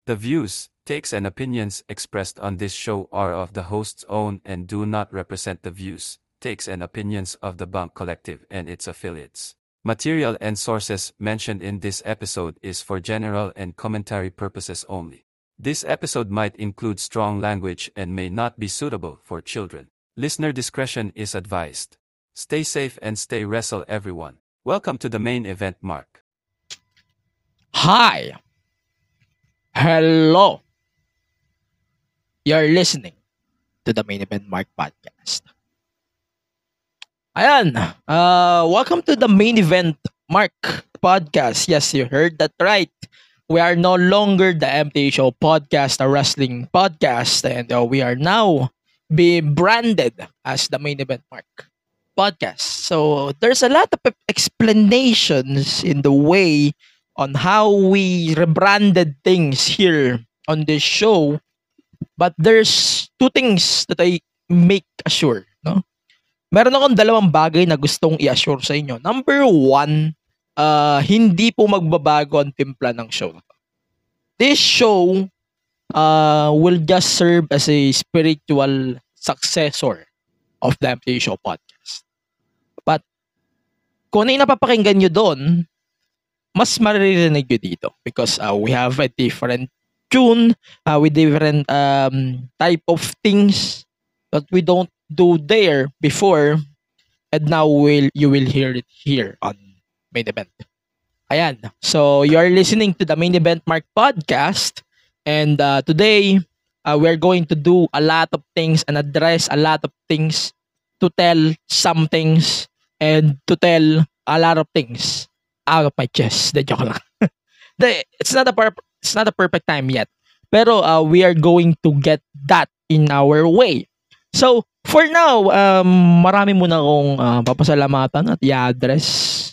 The views, takes and opinions expressed on this show are of the host's own and do not represent the views, takes and opinions of the Bunk Collective and its affiliates. Material and sources mentioned in this episode is for general and commentary purposes only. This episode might include strong language and may not be suitable for children. Listener discretion is advised. Stay safe and stay wrestle everyone. Welcome to the main event, Mark. Hi. Hello. You're listening to the Main Event Mark podcast. Ayan. Welcome to the Main Event Mark podcast. Yes, you heard that right. We are no longer the MTA Show podcast, a wrestling podcast, and we are now being branded as the Main Event Mark podcast. So there's a lot of explanations in the way on how we rebranded things here on this show. But there's two things that I make assure, no? Meron akong dalawang bagay na gustong i-assure sa inyo. Number one, hindi po magbabago ang timpla ng show. This show will just serve as a spiritual successor of the MTA Show podcast. But kung ano yung napapakinggan nyo doon, mas maririnig nyo dito because we have a different tune with different type of things that we don't do there before, and now you will hear it here on Main Event. Ayan. So you're listening to the Main Event Mark podcast, and today we're going to do a lot of things and address a lot of things, to tell some things and to tell a lot of things out of my chest. De joke lang. It's not a perfect time yet. Pero we are going to get that in our way. So, for now, marami muna akong papasalamatan at i-address.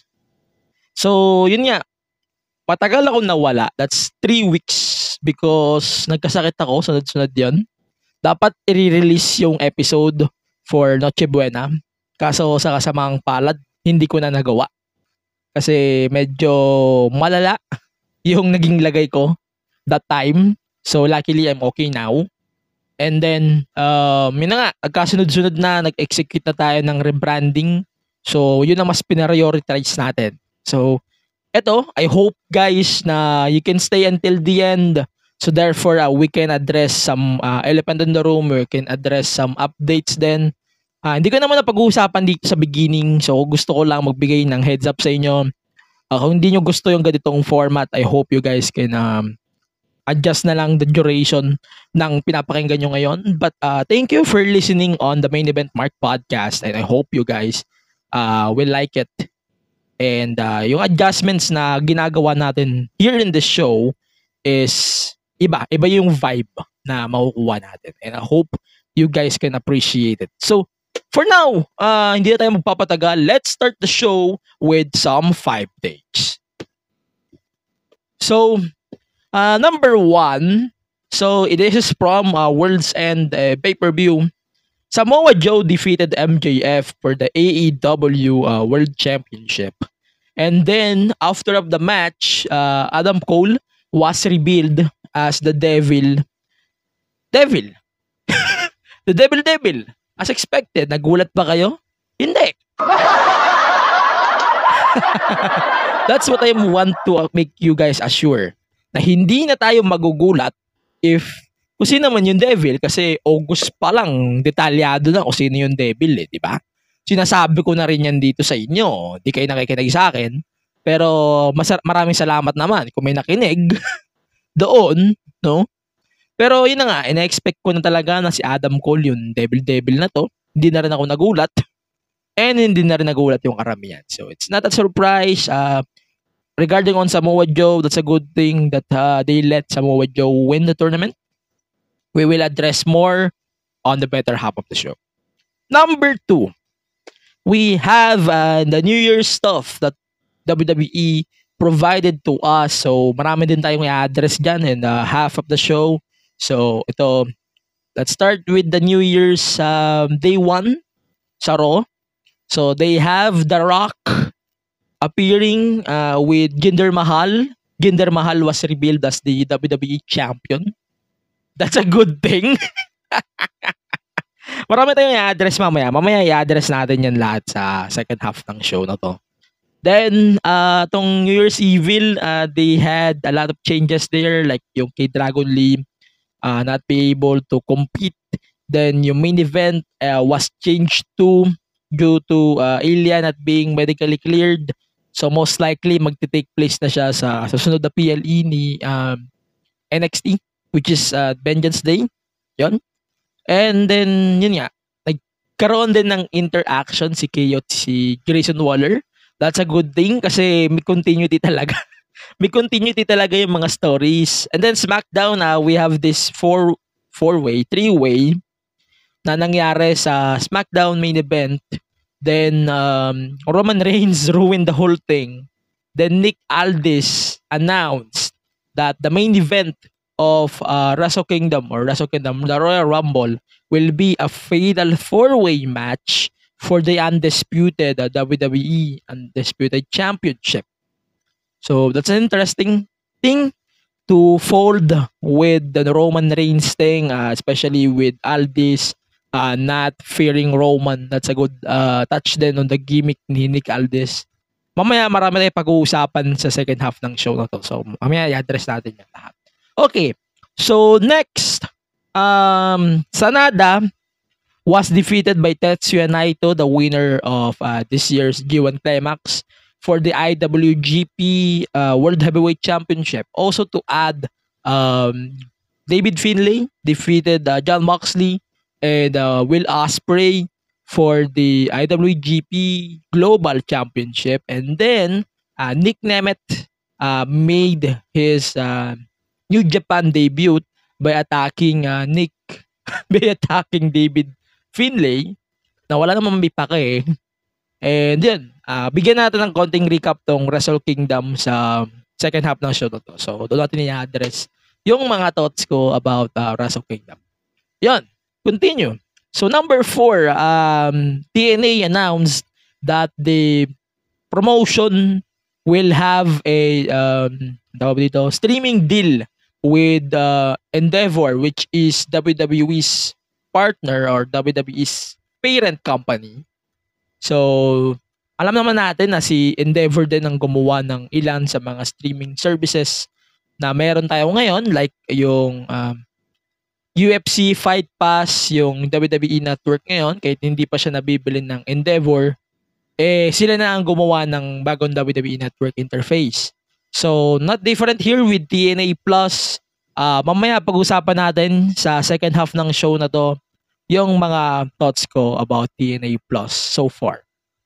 So, yun nga. Matagal ako nawala. That's 3 weeks because nagkasakit ako. Sunod-sunod yun. Dapat i-release yung episode for Noche Buena. Kaso sa kasamang palad, hindi ko na nagawa. Kasi medyo malala yung naging lagay ko that time. So luckily I'm okay now. And then yun na nga, nagkasunod-sunod na, nag-execute na tayo ng rebranding. So yun ang mas pinarioritize natin. So eto, I hope guys na you can stay until the end. So therefore we can address some elephant in the room, we can address some updates then. Hindi ko naman napag-uusapan dito sa beginning. So gusto ko lang magbigay ng heads up sa inyo. Kung hindi nyo gusto yung ganitong format, I hope you guys can adjust na lang the duration ng pinapakinggan nyo ngayon. But thank you for listening on the Main Event Mark podcast, and I hope you guys will like it. And yung adjustments na ginagawa natin here in the show is iba yung vibe na makukuha natin. And I hope you guys can appreciate it. So for now, hindi na tayo magpapatagal. Let's start the show with some 5 takes. So, number 1. So, it is from World's End pay-per-view. Samoa Joe defeated MJF for the AEW World Championship. And then, after of the match, Adam Cole was revealed as the Devil. The Devil. As expected, nagulat ba kayo? Hindi. That's what I want to make you guys assure. Na hindi na tayo magugulat if kung sino man yung devil, kasi August pa lang, detalyado na kung sino yung devil, di ba? Sinasabi ko na rin yan dito sa inyo. Di kayo nakikinig sa akin. Pero maraming salamat naman kung may nakinig doon, no? Pero yun na nga, ina-expect ko na talaga na si Adam Cole yung devil na to. Hindi na rin ako nagulat. And hindi na rin nagulat yung karamihan. So it's not a surprise. Regarding on Samoa Joe, that's a good thing that they let Samoa Joe win the tournament. We will address more on the better half of the show. Number 2, we have the New Year's stuff that WWE provided to us. So marami din tayong i-address dyan in half of the show. So ito, let's start with the New Year's day 1 sa Raw. So they have The Rock appearing with Jinder Mahal Jinder Mahal was revealed as the WWE champion. That's a good thing. Marami tayong i-address mamaya. Mamaya i-address natin yan lahat sa second half ng show na to. Then, tong New Year's Evil, they had a lot of changes there. Like yung kay Dragon Lee not be able to compete. Then yung main event was changed due to Ilya not being medically cleared. So most likely magte-take place na siya sa susunod na PLE ni NXT, which is Vengeance Day. Yon. And then yun nga, nagkaroon din ng interaction si KO at si Grayson Waller. That's a good thing kasi may continuity talaga. May continuity talaga yung mga stories. And then SmackDown, we have this three-way na nangyari sa SmackDown main event. Then Roman Reigns ruined the whole thing. Then Nick Aldis announced that the main event of Wrestle Kingdom, the Royal Rumble, will be a fatal four-way match for the undisputed WWE Undisputed Championship. So that's an interesting thing to fold with the Roman Reigns thing, especially with Aldis not fearing Roman. That's a good touch din on the gimmick ni Nick Aldis. Mamaya marami tayong pag-uusapan sa second half ng show na to. So mamaya i-address natin yan lahat. Okay, so next, Sanada was defeated by Tetsuya Naito, the winner of this year's G1 Climax, for the IWGP World Heavyweight Championship. Also to add, David Finlay defeated Jon Moxley and Will Ospreay for the IWGP Global Championship. And then Nick Nemeth made his New Japan debut by attacking David Finlay na wala namang bipake. And yun, bigyan natin ng konting recap tong Wrestle Kingdom sa second half ng show to. So doon natin i-address yung mga thoughts ko about Wrestle Kingdom. Yun, continue. So number 4, TNA announced that the promotion will have a streaming deal with Endeavor, which is WWE's partner or WWE's parent company. So, alam naman natin na si Endeavor din ang gumawa ng ilan sa mga streaming services na meron tayo ngayon, like yung UFC Fight Pass, yung WWE Network ngayon, kahit hindi pa siya nabibili ng Endeavor, sila na ang gumawa ng bagong WWE Network interface. So, not different here with TNA Plus. Mamaya pag-usapan natin sa second half ng show na to yung mga thoughts ko about TNA Plus so far.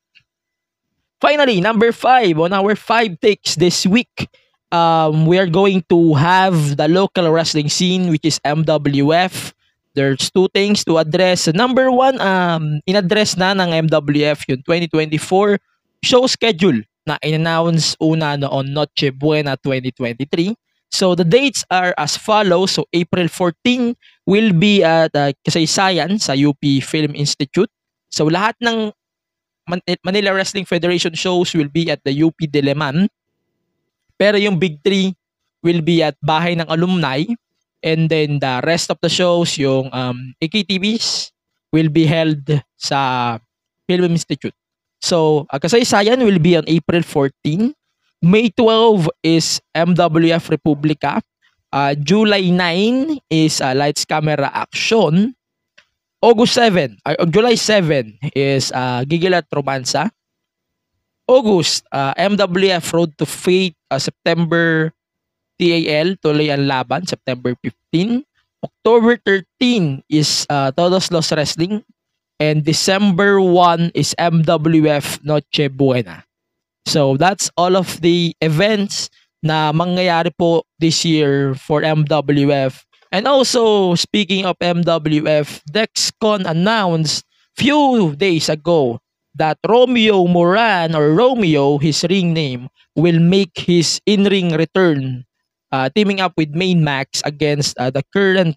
Finally, number 5 on our 5 takes this week, we are going to have the local wrestling scene, which is MWF. There's 2 things to address. Number 1, in-address na ng MWF yung 2024 show schedule na in-announce una noon Noche Buena 2023. So the dates are as follows. So April 14 will be at Kasaysayan sa UP Film Institute. So lahat ng Manila Wrestling Federation shows will be at the UP Diliman. Pero yung Big 3 will be at Bahay ng Alumni. And then the rest of the shows, yung AKTVs, will be held sa Film Institute. So Kasaysayan will be on April 14. May 12 is MWF Republica. July 9 is Lights Camera Action. July 7 is Gigilat Romansa. August, MWF Road to Fate. September, TAL, Tuloy ang Laban, September 15. October 13 is Todos Los Wrestling. And December 1 is MWF Noche Buena. So that's all of the events na mangyayari po this year for MWF. And also, speaking of MWF, Dexcon announced few days ago that Romeo Moran, or Romeo, his ring name, will make his in-ring return, teaming up with Main Max against the current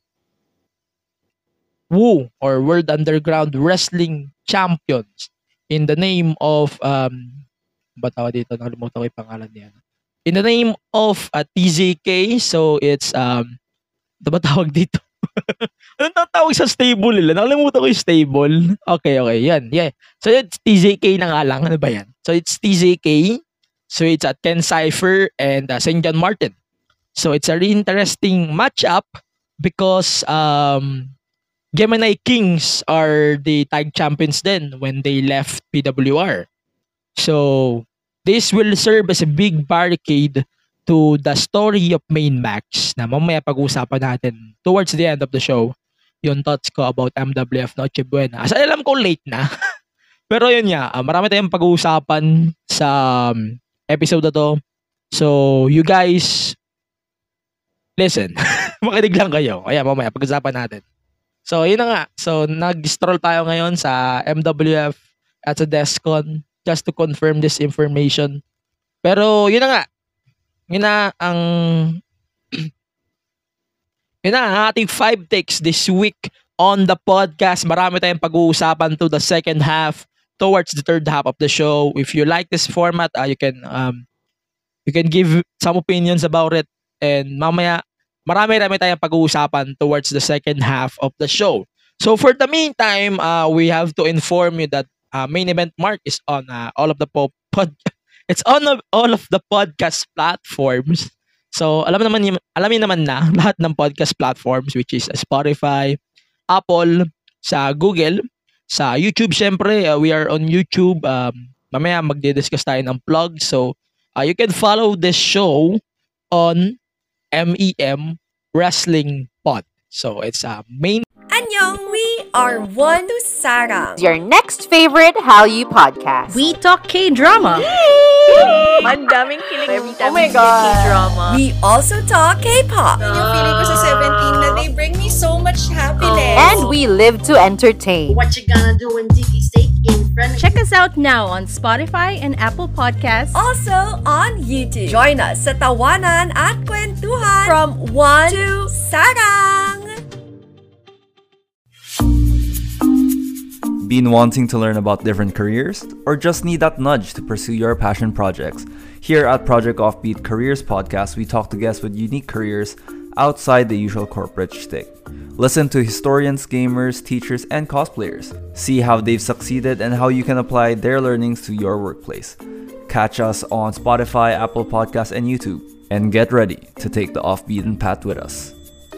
WU, or World Underground Wrestling Champions, in the name of ba tawag dito? Nakalimutan ko yung pangalan niya. in the name of TZK, so it's ano ba tawag dito? Anong tawag sa stable nila? Nakalimutan ko yung stable. Okay, okay. Yan. Yeah. So, it's TZK na nga lang. Ano ba yan? So, it's TZK. So, it's at Ken Cypher and St. John Martin. So, it's a really interesting matchup because Gemini Kings are the tag champions then when they left PWR. So, this will serve as a big barricade to the story of Main Max na mamaya pag-uusapan natin towards the end of the show yung thoughts ko about MWF Noche Buena. As alam ko late na. Pero yun nga, marami tayong pag-uusapan sa episode na to. So, you guys, listen. Makinig lang kayo. Kaya mamaya pag-usapan natin. So, yun na nga. So, nag-stroll tayo ngayon sa MWF at sa Descon just to confirm this information. Pero, yun na nga. Yun na ang yun na ang ating 5 takes this week on the podcast. Marami tayong pag-uusapan to the second half towards the third half of the show. If you like this format, you can give some opinions about it. And mamaya, marami-rami tayong pag-uusapan towards the second half of the show. So for the meantime, we have to inform you that Main Event Mark is on all of the it's on all of the podcast platforms. So alamin naman na lahat ng podcast platforms, which is Spotify, Apple, sa Google, sa YouTube syempre, we are on YouTube. Mamaya magdi-discuss tayo ng plug. So you can follow this show on MEM Wrestling Pod. So it's Main. Annyeong, we are One to Sarang. Your next favorite Hallyu podcast. We talk K-drama. Ang daming kilig every time Oh my God. K-drama. We also talk K-pop. Yung feeling ko sa 17 na they bring me so much happiness. And we live to entertain. What you gonna do when Dicky steak in front of Check us out now on Spotify and Apple Podcasts. Also on YouTube. Join us sa Tawanan at Kwentuhan from One to Sarang. Been wanting to learn about different careers? Or just need that nudge to pursue your passion projects? Here at Project Offbeat Careers Podcast, we talk to guests with unique careers outside the usual corporate shtick. Listen to historians, gamers, teachers, and cosplayers. See how they've succeeded and how you can apply their learnings to your workplace. Catch us on Spotify, Apple Podcasts, and YouTube. And get ready to take the off-beaten path with us.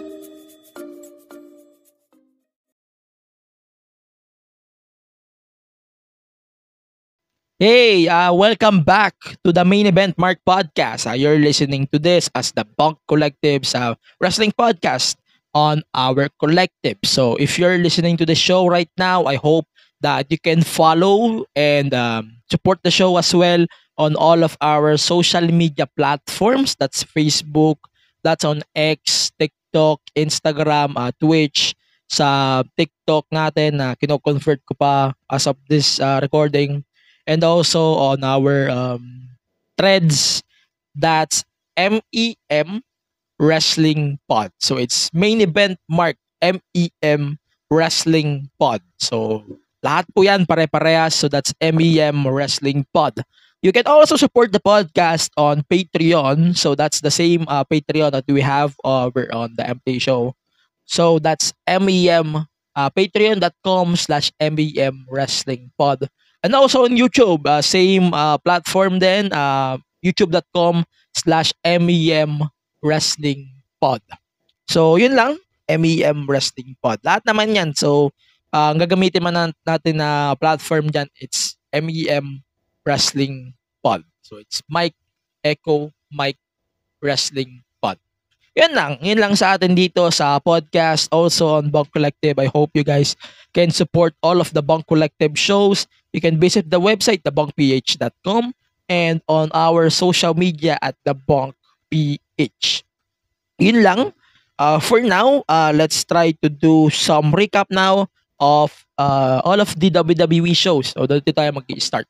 Hey, welcome back to the Main Event Mark Podcast. You're listening to this as the Bunk Collective's wrestling podcast on our collective. So if you're listening to the show right now, I hope that you can follow and support the show as well on all of our social media platforms. That's Facebook, that's on X, TikTok, Instagram, Twitch. Sa TikTok natin na kino-convert ko pa as of this recording. And also on our threads, that's MEM Wrestling Pod. So it's Main Event Mark MEM Wrestling Pod. So lahat po yan pare-parehas. So that's MEM Wrestling Pod. You can also support the podcast on Patreon. So that's the same Patreon that we have over on the MT Show. So that's MEM, patreon.com/MEM Wrestling Pod. And also on YouTube, same platform din, youtube.com/MEM Wrestling Pod. So, yun lang, MEM Wrestling Pod. Lahat naman yan. So, ang gagamitin man natin na platform dyan, it's MEM Wrestling Pod. So, it's Mike Echo Mike Wrestling Pod. Yun lang sa atin dito sa podcast. Also on Bunk Collective, I hope you guys can support all of the Bunk Collective shows. You can visit the website, thebunkph.com, and on our social media at thebunkph. Yun lang. For now, let's try to do some recap now of all of the WWE shows. So, dito tayo mag-start.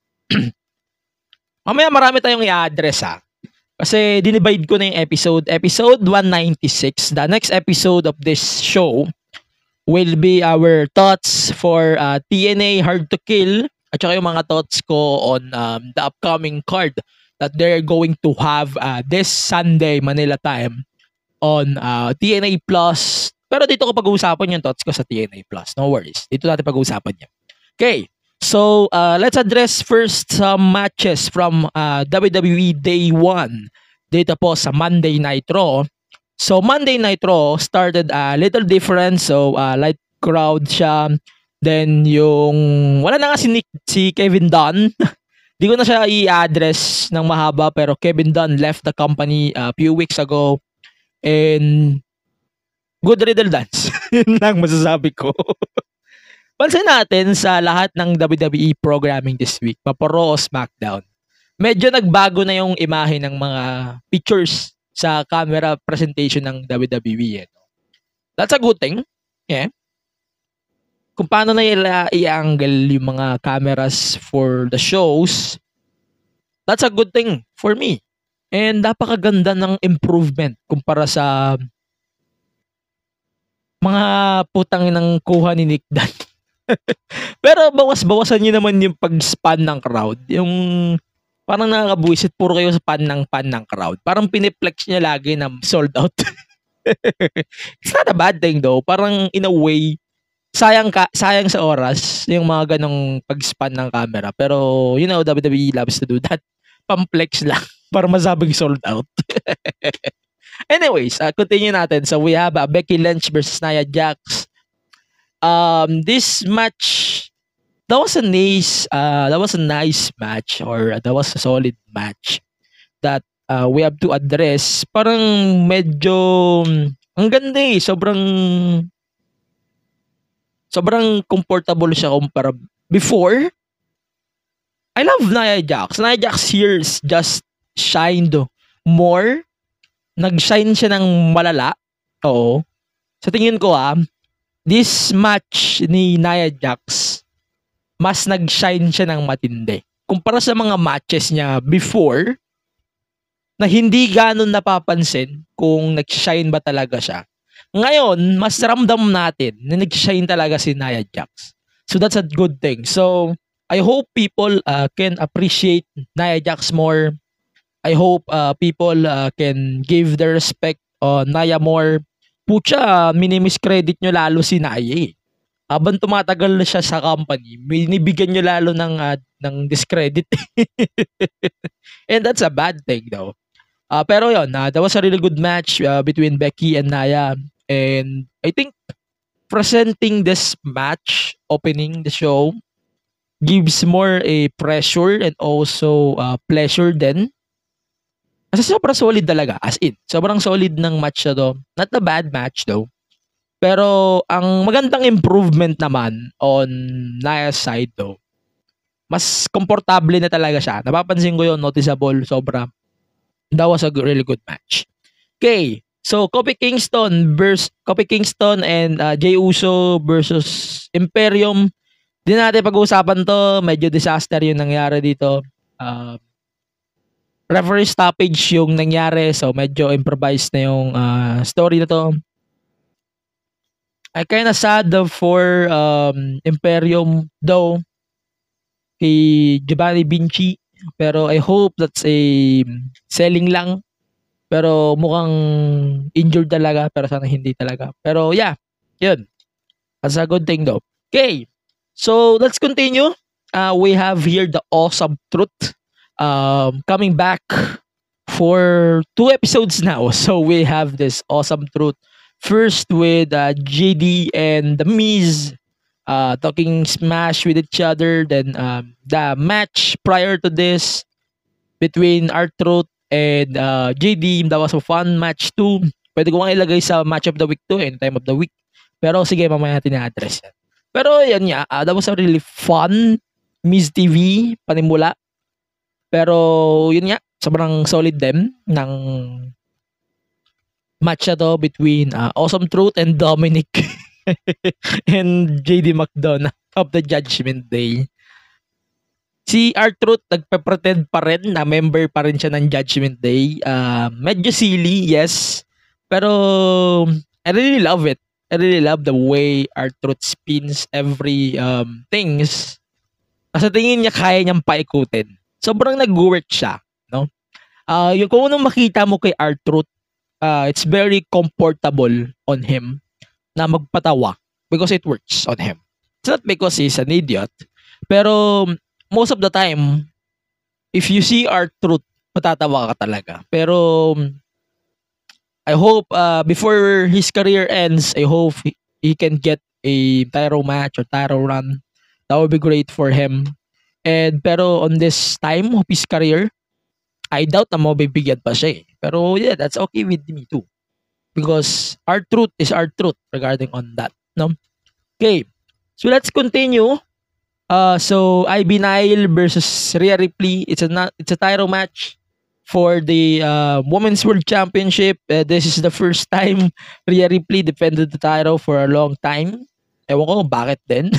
Mamaya marami tayong i-address Kasi dinivide ko na yung episode. Episode 196. The next episode of this show will be our thoughts for TNA Hard to Kill at saka yung mga thoughts ko on the upcoming card that they're going to have this Sunday Manila time on TNA Plus. Pero dito ko pag-uusapan yung thoughts ko sa TNA Plus. No worries. Dito natin pag-uusapan yan. Okay. So, let's address first some matches from WWE Day 1 dito po sa Monday Night Raw. So, Monday Night Raw started a little different. So, light crowd siya. Then, wala na nga si Kevin Dunn. Di ko na siya i-address ng mahaba, pero Kevin Dunn left the company a few weeks ago. And, good riddle dance. Yun lang masasabi ko. Pansin natin sa lahat ng WWE programming this week, Raw o SmackDown, medyo nagbago na yung imahe ng mga pictures sa camera presentation ng WWE. That's a good thing. Yeah. Kung paano na i-angle yung mga cameras for the shows, that's a good thing for me. And napakaganda ng improvement kumpara sa mga putang ng kuha ni Nick Dan. Pero bawas-bawasan niyo naman yung pag-span ng crowd. Yung parang nakakabuisit, puro kayo sa pan ng crowd. Parang piniplex niya lagi na sold out. It's not a bad thing though. Parang in a way, sayang sa oras yung mga ganong pag-span ng camera. Pero WWE loves to do that. Pamplex lang para masabing sold out. Anyways, continue natin. So we have Becky Lynch versus Nia Jax. This match, that was a nice match, or that was a solid match that we have to address. Parang medyo ang ganda eh. Sobrang comfortable siya kumpara before. I love Nia Jax. Nia Jax here just shined more. Nag-shine siya ng malala. Oo. Sa tingin ko this match ni Nia Jax, mas nag-shine siya ng matindi. Kumpara sa mga matches niya before, na hindi ganun napapansin kung nag-shine ba talaga siya. Ngayon, mas ramdam natin na nag-shine talaga si Nia Jax. So that's a good thing. So, I hope people can appreciate Nia Jax more. I hope people can give their respect on Nia more. Pucha, minimiscredit nyo lalo si Nia eh. Habang tumatagal na siya sa company, binibigyan nyo lalo ng discredit. And that's a bad thing though. Pero yun, that was a really good match between Becky and Nia. And I think presenting this match, opening the show, gives more a pressure and also pleasure din. Kasi sobrang solid talaga, as in. Sobrang solid ng match na to. Not a bad match though. Pero ang magandang improvement naman on Nia's side though, mas komportable na talaga siya. Napapansin ko yun, noticeable, sobra. That was a really good match. Okay, so Kofi Kingston and Jey Uso versus Imperium. Di natin pag-uusapan to, medyo disaster yung nangyari dito. Referee stoppage yung nangyari, so medyo improvised na yung story na to. I kinda sad for Imperium though, kay Giovanni Vinci, pero I hope that's a selling lang. Pero mukhang injured talaga, pero sana hindi talaga. Pero yeah, yun. That's a good thing though. Okay, so let's continue. We have here the Awesome Truth. Coming back for 2 episodes now. So we have this Awesome Truth. First with JD and The Miz talking smash with each other. Then the match prior to this between R-Truth and JD, that was a fun match too. Pwede ko nga ilagay sa match of the week too and time of the week. Pero sige, mamaya natin na-address yan. Pero yan nga, that was a really fun Miz TV panimula. Pero yun nga, sobrang solid din ng match na to between Awesome Truth and Dominic and JD McDonough of the Judgment Day. Si R-Truth nagpe-pretend pa rin na member pa rin siya ng Judgment Day. Medyo silly, yes. Pero I really love it. I really love the way R-Truth spins every things. Kasi tingin niya kaya niyang paikutin. Sobrang nag-work siya, no? Yung kung anong makita mo kay R-Truth, it's very comfortable on him na magpatawa because it works on him. It's not because he's an idiot, pero most of the time, if you see R-Truth, matatawa ka talaga. Pero I hope before his career ends, I hope he can get a title match or title run. That would be great for him. Pero on this time of his career, I doubt na mabibigyan pa siya eh. Pero yeah, that's okay with me too. Because our truth is our truth regarding on that. No? Okay. So let's continue. So Ivy Nile versus Rhea Ripley. It's a title match for the Women's World Championship. This is the first time Rhea Ripley defended the title for a long time. Ewan ko bakit din.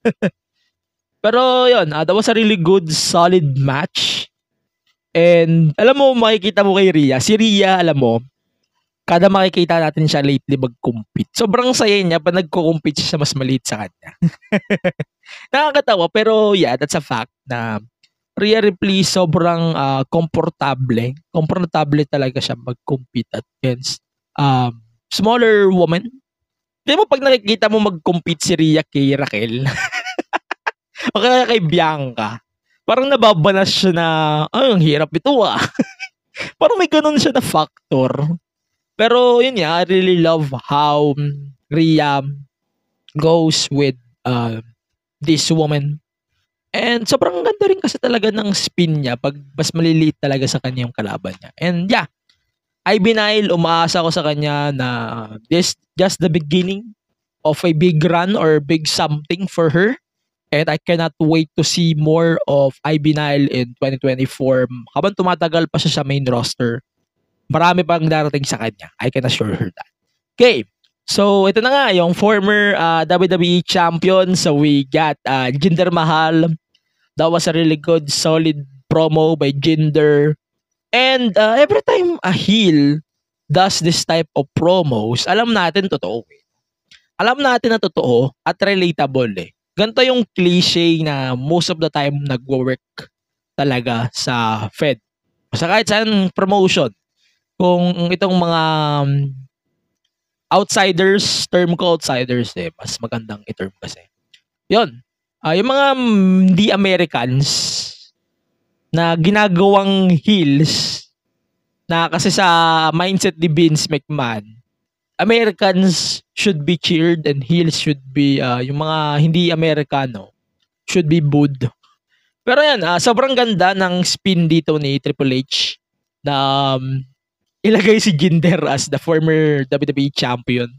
Pero yun, that was a really good, solid match. And alam mo, makikita mo kay Rhea. Si Rhea, alam mo, kada makikita natin siya lately mag-compete. Sobrang saya niya pa nagko-compete siya mas maliit sa kanya. Nakakatawa, pero yeah, that's a fact na Rhea Ripley sobrang komportable. Komportable talaga siya mag-compete against smaller woman. Di mo pag nakikita mo mag-compete si Rhea kay Raquel, o kaya kay Bianca, parang nababanas siya na, ang hirap ito Parang may ganun siya na factor. Pero yun I really love how Rhea goes with this woman. And sobrang ganda rin kasi talaga ng spin niya pag mas maliliit talaga sa kanya yung kalaban niya. And yeah, Ivy Nile, umaasa ko sa kanya na this just the beginning of a big run or big something for her. And I cannot wait to see more of Ivy Nile in 2024. Habang tumatagal pa siya sa main roster, marami pang darating sa kanya. I can assure her that. Okay. So, ito na nga, yung former WWE champion. So, we got Jinder Mahal. That was a really good, solid promo by Jinder. And every time a heel does this type of promos, alam natin totoo. Alam natin na totoo at relatable Ganito yung cliche na most of the time nagwo-work talaga sa Fed. Sa kahit saan promotion. Kung itong mga outsiders, term ko outsiders mas magandang i-term kasi. Yun. Yung mga hindi Americans na ginagawang heels na kasi sa mindset ni Vince McMahon, Americans should be cheered and heels should be, yung mga hindi Amerikano, should be booed. Pero yan, sobrang ganda ng spin dito ni Triple H na ilagay si Jinder as the former WWE champion.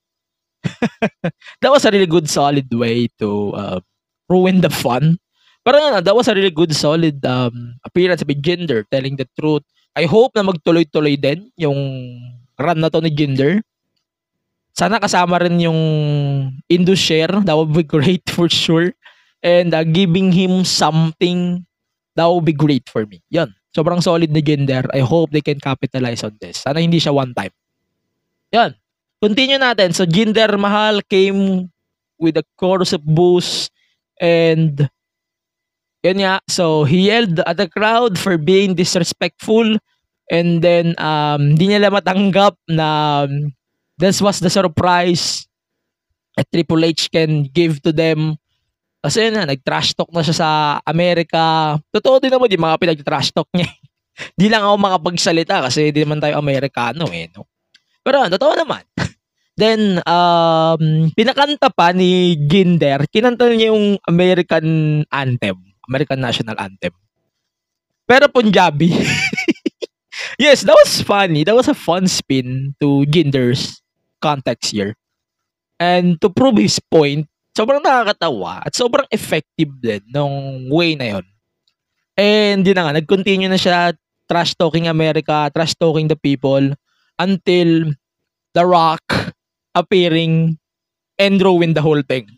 That was a really good, solid way to ruin the fun. Pero yan, that was a really good, solid appearance by Jinder, telling the truth. I hope na magtuloy-tuloy din yung run na to ni Jinder. Sana kasama rin yung Indus share. That would be great for sure. And giving him something, that would be great for me. Yan. Sobrang solid na Jinder. I hope they can capitalize on this. Sana hindi siya one time. Yan. Continue natin. So Jinder Mahal came with a chorus of boos. And yun nga. So he yelled at the crowd for being disrespectful. And then hindi nila matanggap na this was the surprise that Triple H can give to them. Kasi yun nag-trash talk na siya sa Amerika. Totoo din naman yung mga pinag-trash talk niya. Di lang ako makapagsalita kasi di naman tayo Amerikano no? Pero totoo naman. Then, pinakanta pa ni Jinder, kinanta niya yung American anthem. American National Anthem. Pero Punjabi. Yes, that was funny. That was a fun spin to Jinder's context here. And to prove his point, sobrang nakakatawa at sobrang effective din nung way na yon. And yun na nga, nag-continue na siya trash talking America, trash talking the people until The Rock appearing and ruin the whole thing.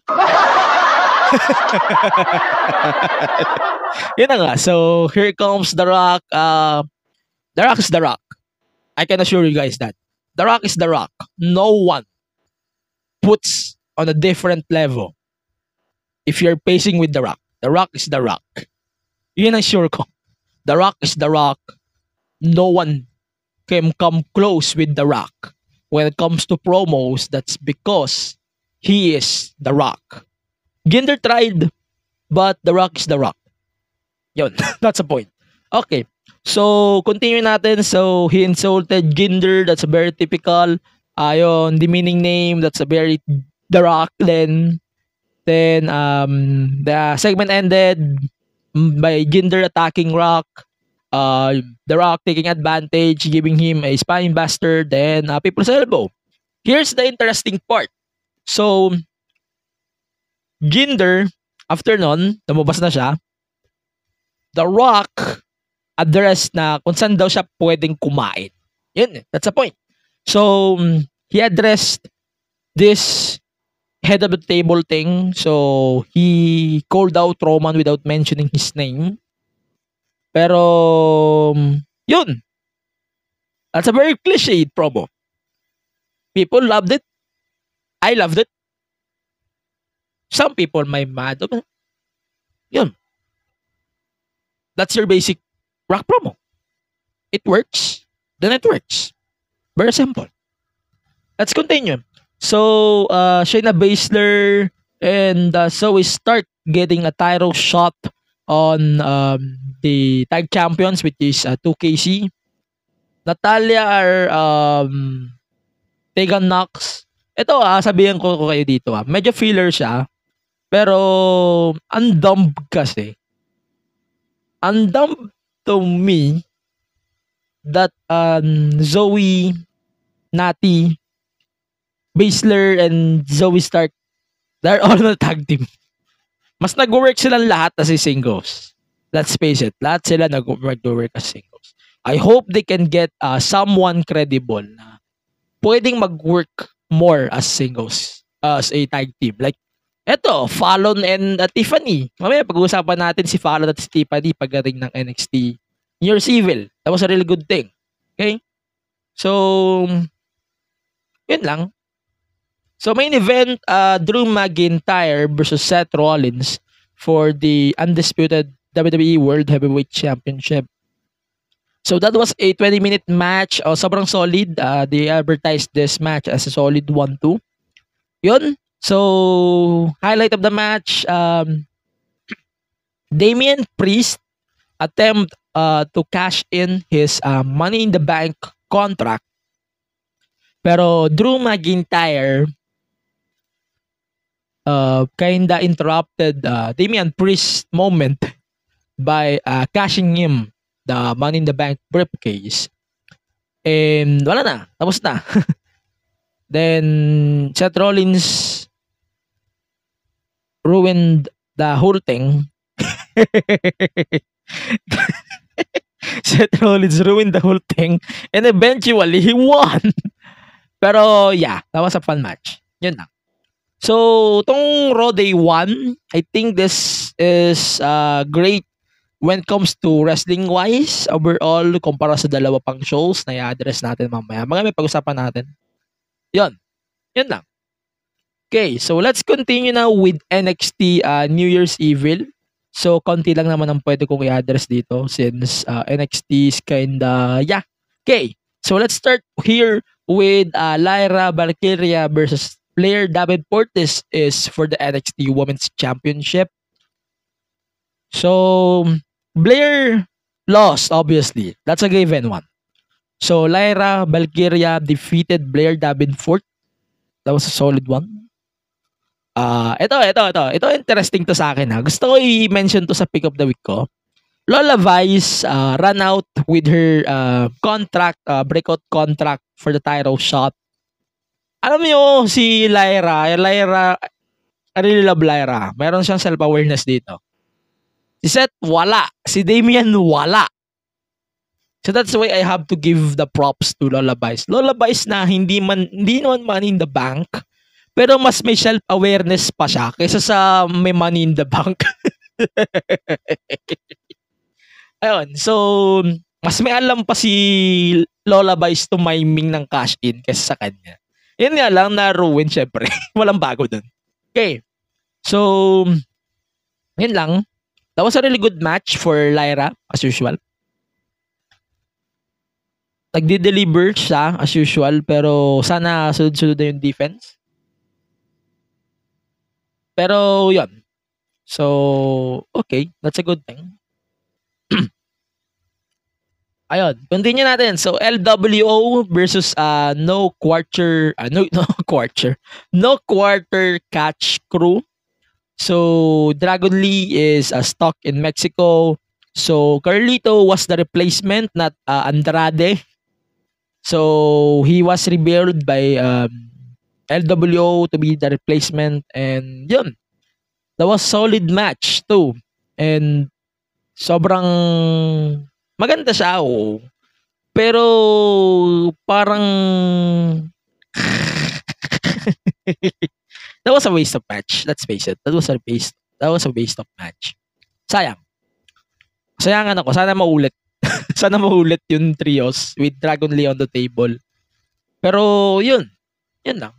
Yun na nga. So, here comes The Rock. The Rock is The Rock. I can assure you guys that. The Rock is The Rock. No one puts on a different level if you're pacing with The Rock. The Rock is The Rock. Yun ang sure ko. The Rock is The Rock. no one can come close with The Rock. When it comes to promos, that's because he is The Rock. Ginder tried, but The Rock is The Rock. Yun, that's the point. Okay, so continue natin. So he insulted Ginder. That's a very typical. Ayun, demeaning name. That's a very The Rock. Then the segment ended by Ginder attacking Rock. The Rock taking advantage, giving him a spine buster, then people's elbow. Here's the interesting part. So, Ginder, after nun, lumabas na siya, The Rock addressed na kung saan daw siya pwedeng kumain. Yun, that's the point. So, he addressed this head of the table thing. So, he called out Roman without mentioning his name. Pero, yun. That's a very cliche promo. People loved it. I loved it. Some people may mad. Yun. That's your basic Rock promo. It works. Then it works. Very simple. Let's continue. So, Shayna Baszler and Zoe Stark getting a title shot on the tag champions, which is 2KC. Natalya are Tegan Knox. Ito sabihin ko kayo dito medyo filler siya. Pero ang dumb kasi. Ang dumb to me that Zoe, Natty, Baszler, and Zoe Stark, they're all on a tag team. Mas nag-work silang lahat as singles. Let's face it. Lahat sila nag-work as singles. I hope they can get someone credible na pwedeng mag-work more as singles, as a tag team. Like, eto, Fallon and Tiffany. Mamaya pag-uusapan natin si Fallon at si Tiffany pagdating ng NXT New Year's Evil. That was a really good thing. Okay? So, yun lang. So, main event, Drew McIntyre versus Seth Rollins for the undisputed WWE World Heavyweight Championship. So, that was a 20-minute match. Sobrang solid. They advertised this match as a solid 1-2. Yun. So, highlight of the match, Damian Priest attempt to cash in his Money in the Bank contract. Pero Drew McIntyre kinda interrupted Damian Priest's moment by cashing him the Money in the Bank briefcase. And wala na. Tapos na. Then, Seth Rollins ruined the whole thing. Seth Rollins ruined the whole thing. And eventually, he won. Pero, yeah. That was a fun match. Yun lang. So, tong Raw Day 1, I think this is great when it comes to wrestling-wise. Overall, kumpara sa dalawa pang shows na i-address natin mamaya. Mga may pag-usapan natin. Yun. Yun lang. Okay, so let's continue now with NXT New Year's Evil. So, konti lang naman ang pwede kong i-address dito since NXT is kinda, yeah. Okay, so let's start here with Lyra Valkyria versus Blair Davenport. This is for the NXT Women's Championship. So, Blair lost, obviously. That's a given one. So, Lyra Valkyria defeated Blair Davenport. That was a solid one. Ito interesting to sa akin Gusto ko i-mention to sa pick of the week ko. Lola Vice ran out with her contract, breakout contract for the title shot. Alam niyo si Lyra, I really love Lyra. Meron siyang self-awareness dito. Si Seth, wala. Si Damian, wala. So that's why I have to give the props to Lola Vice. Lola Vice na hindi naman Money in the Bank, pero mas may self-awareness pa siya kaysa sa may Money in the Bank. Ayun, so mas may alam pa si Lola Vice to miming ng cash in kaysa sa kanya. Yan nga lang na ruin syempre. Walang bago dun. Okay. So, yun lang. That was a really good match for Lyra as usual. nagde-deliver siya as usual, pero sana sunod-sunod na yung defense. Pero yun. So, okay. That's a good thing. Ayun, continue natin. So, LWO versus no quarter catch crew. So, Dragon Lee is stuck in Mexico. So, Carlito was the replacement, not Andrade. So, he was revealed by LWO to be the replacement. And yun, that was solid match too. And sobrang maganda siya, oh. Pero parang that was a waste of match. Let's face it. That was a waste of match. Sayang. Sayangan ako. Sana maulit. Sana maulit yung trios with Dragon Lee on the table. Pero yun. Yun lang.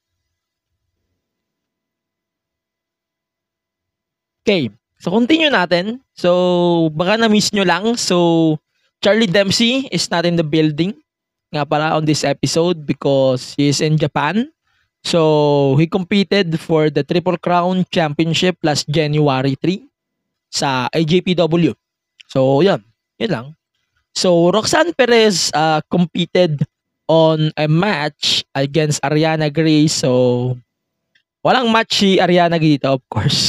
Okay. So, continue natin. So, baka na-miss nyo lang. So, Charlie Dempsey is not in the building nga pala on this episode because he is in Japan. So, he competed for the Triple Crown Championship last January 3 sa AJPW. So, yun. Yun lang. So, Roxanne Perez competed on a match against Ariana Grace. So, walang match si Ariana dito, of course.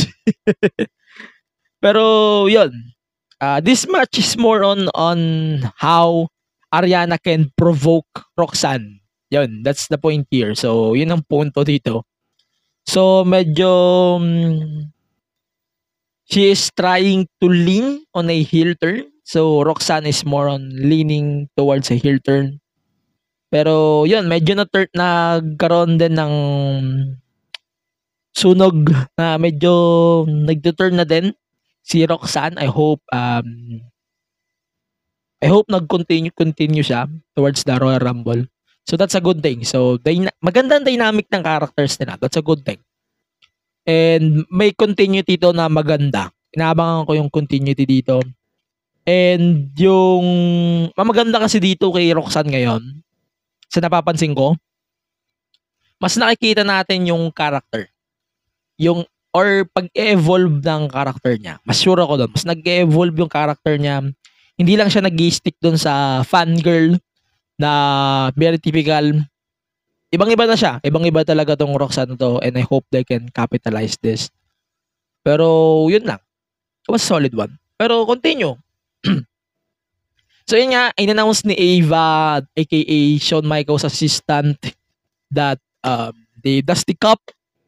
Pero, yun. This match is more on how Ariana can provoke Roxanne. Yun, that's the point here. So, yun ang punto dito. So, medyo she is trying to lean on a heel turn. So, Roxanne is more on leaning towards a heel turn. Pero, yun, medyo nagkaroon din ng sunog na medyo nag-turn na din si Roxanne. I hope nag-continue siya towards the Royal Rumble. So that's a good thing. So magandang dynamic ng characters nila. That's a good thing. And may continuity dito na maganda. Inaabangan ko yung continuity dito. And yung maganda kasi dito kay Roxanne ngayon, sa napapansin ko, mas nakikita natin yung character. Or pag-evolve ng character niya. Mas sure ako doon. Mas nag-evolve yung character niya. Hindi lang siya nag-stick doon sa fangirl na very typical. Ibang-iba na siya. Ibang-iba talaga tong Roxanne to, and I hope they can capitalize this. Pero yun lang. It was a solid one. Pero continue. So yun nga, in-announce ni Ava, aka Shawn Michaels' assistant, that the Dusty Cup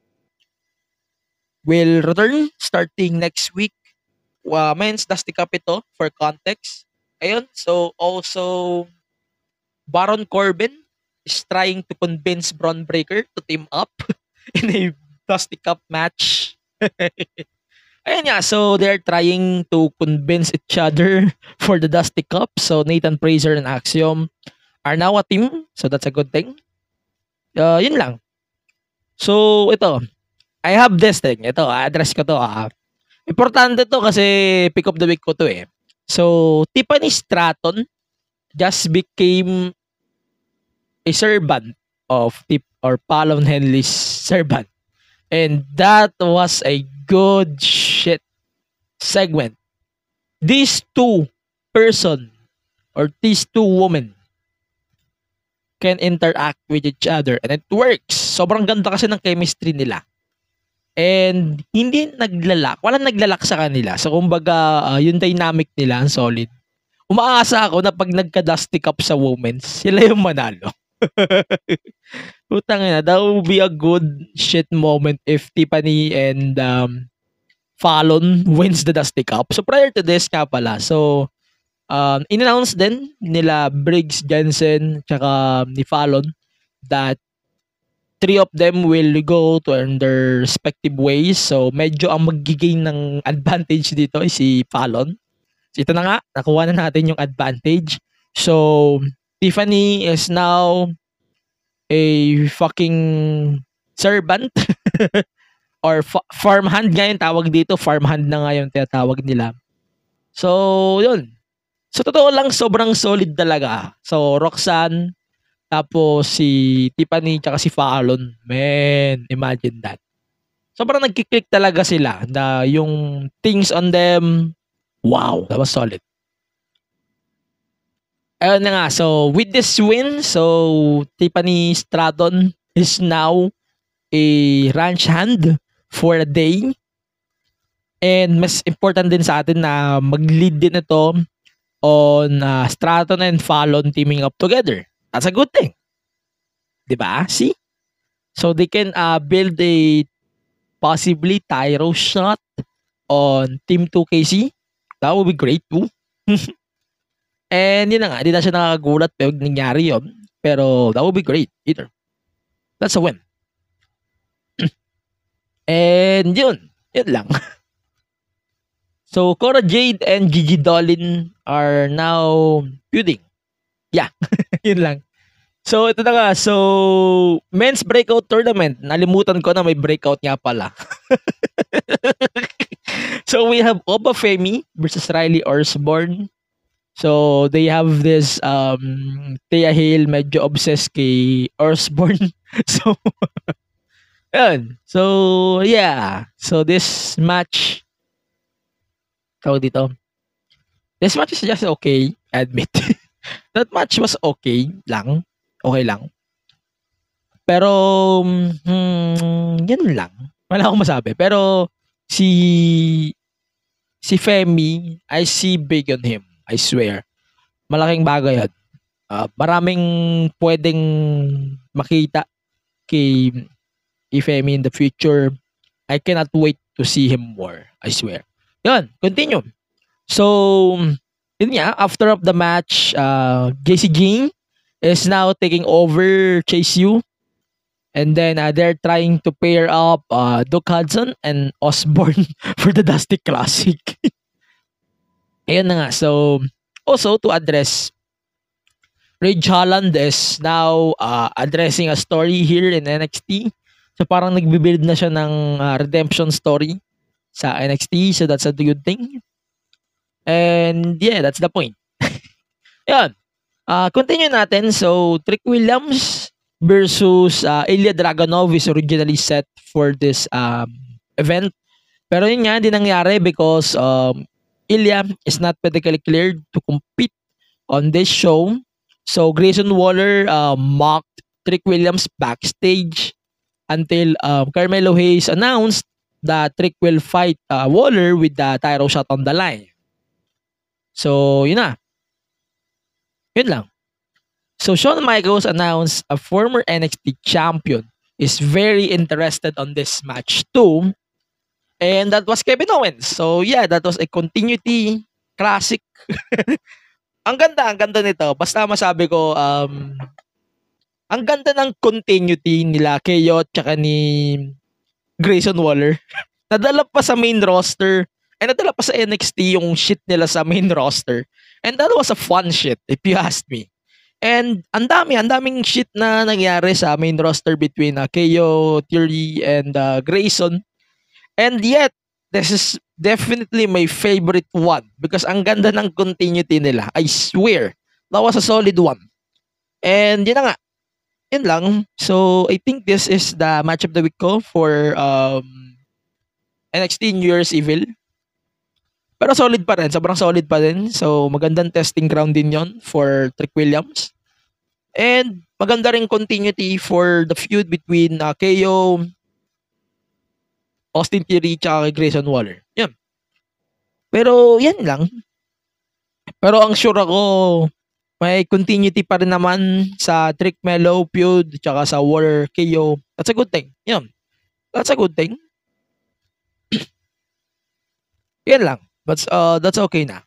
will return starting next week. Men's Dusty Cup ito, for context. Ayun, so also Baron Corbin is trying to convince Bron Breakker to team up in a Dusty Cup match. Ayun nga, so they're trying to convince each other for the Dusty Cup. So Nathan Frazer and Axiom are now a team. So that's a good thing. Yun lang. So ito, I have this thing. Ito, address ko to. Importante to kasi pick of the week ko to eh. So Tiffany Stratton just became a servant of Fallon Henley's servant. And that was a good shit segment. These two women can interact with each other and it works. Sobrang ganda kasi ng chemistry nila. And hindi walang naglalak sa kanila. So kumbaga, yung dynamic nila ang solid. Umaasa ako na pag nagka-Dusty Cup sa women's, sila yung manalo. Putang ina, that would be a good shit moment if Tiffany and Fallon wins the Dusty Cup. So prior to this nga pala, so in-announce din nila Briggs Jensen tsaka ni Fallon that three of them will go to their respective ways. So medyo ang mag-gain ng advantage dito ay si Fallon. So ito na nga, nakuha na natin yung advantage. So Tiffany is now a fucking servant or farmhand nga yung tawag dito. Farmhand na nga yung tinatawag nila. So, yun. So, totoo lang, sobrang solid talaga. So, Roxanne, tapos si Tiffany, tsaka si Fallon. Man, imagine that. Sobrang nagkiklik talaga sila na yung things on them, wow, that was solid. Ayun na nga, so with this win, so Tiffany Stratton is now a ranch hand for a day. And mas important din sa atin na mag-lead din ito on Stratton and Fallon teaming up together. That's a good thing. Diba? See? So they can build a possibly Tyro shot on Team 2KC. That would be great too. And yun na nga, di na siya nakagulat pag nangyari yun. Pero that would be great either. That's a win. And yun lang. So, Cora Jade and Gigi Dolin are now feuding. Yeah, yun lang. So, ito na nga. So, men's breakout tournament. Nalimutan ko na may breakout nga pala. So, we have Oba Femi versus Riley Osborne. So, they have this Thea Hale medyo obsessed kay Osborne. So, yun. So, yeah. So, this match, tawag dito. This match is just okay, I admit. That match was okay lang. Okay lang. Pero, yan lang. Wala akong masabi. Pero, si Femi, I see big on him. I swear. Malaking bagay yan. Maraming pwedeng makita kay Femi in the future. I cannot wait to see him more. I swear. Yun, continue. So, yun nga, after of the match, JC Jing is now taking over Chase U. And then they're trying to pair up Duke Hudson and Osborne for the Dusty Classic. Ayun na nga. So, also to address, Ridge Holland is now addressing a story here in NXT. So, parang nagbibuild na siya ng redemption story sa NXT. So, that's a good thing. And yeah, that's the point. Yan. Continue natin. So, Trick Williams versus Ilya Dragunov is originally set for this event. Pero yun nga, hindi nangyari because Ilya is not medically cleared to compete on this show. So, Grayson Waller mocked Trick Williams backstage until Carmelo Hayes announced that Trick will fight Waller with the Tyro shot on the line. So, yun na. Yun lang. So, Shawn Michaels announced a former NXT champion is very interested on this match too. And that was Kevin Owens. So, yeah, that was a continuity classic. Ang ganda nito. Basta masabi ko, ang ganda ng continuity nila Keyo at saka ni Grayson Waller. Nadala pa sa main roster. And nadala pa sa NXT yung shit nila sa main roster. And that was a fun shit, if you ask me. And ang daming shit na nangyari sa main roster between Keyo, Theory, and Grayson. And yet, this is definitely my favorite one. Because ang ganda ng continuity nila. I swear, that was a solid one. And yun na nga. Yun lang. So, I think this is the match of the week ko for NXT New Year's Evil. Pero solid pa rin. Sobrang solid pa rin. So, magandang testing ground din yon for Trick Williams. And maganda rin continuity for the feud between KO, Austin Theory, tsaka Grayson Waller. Yan. Pero, yan lang. Pero ang sure ako, may continuity pa rin naman sa Trick Melo feud, tsaka sa Waller KO. That's a good thing. Yan. That's a good thing. Yan lang. But that's okay na.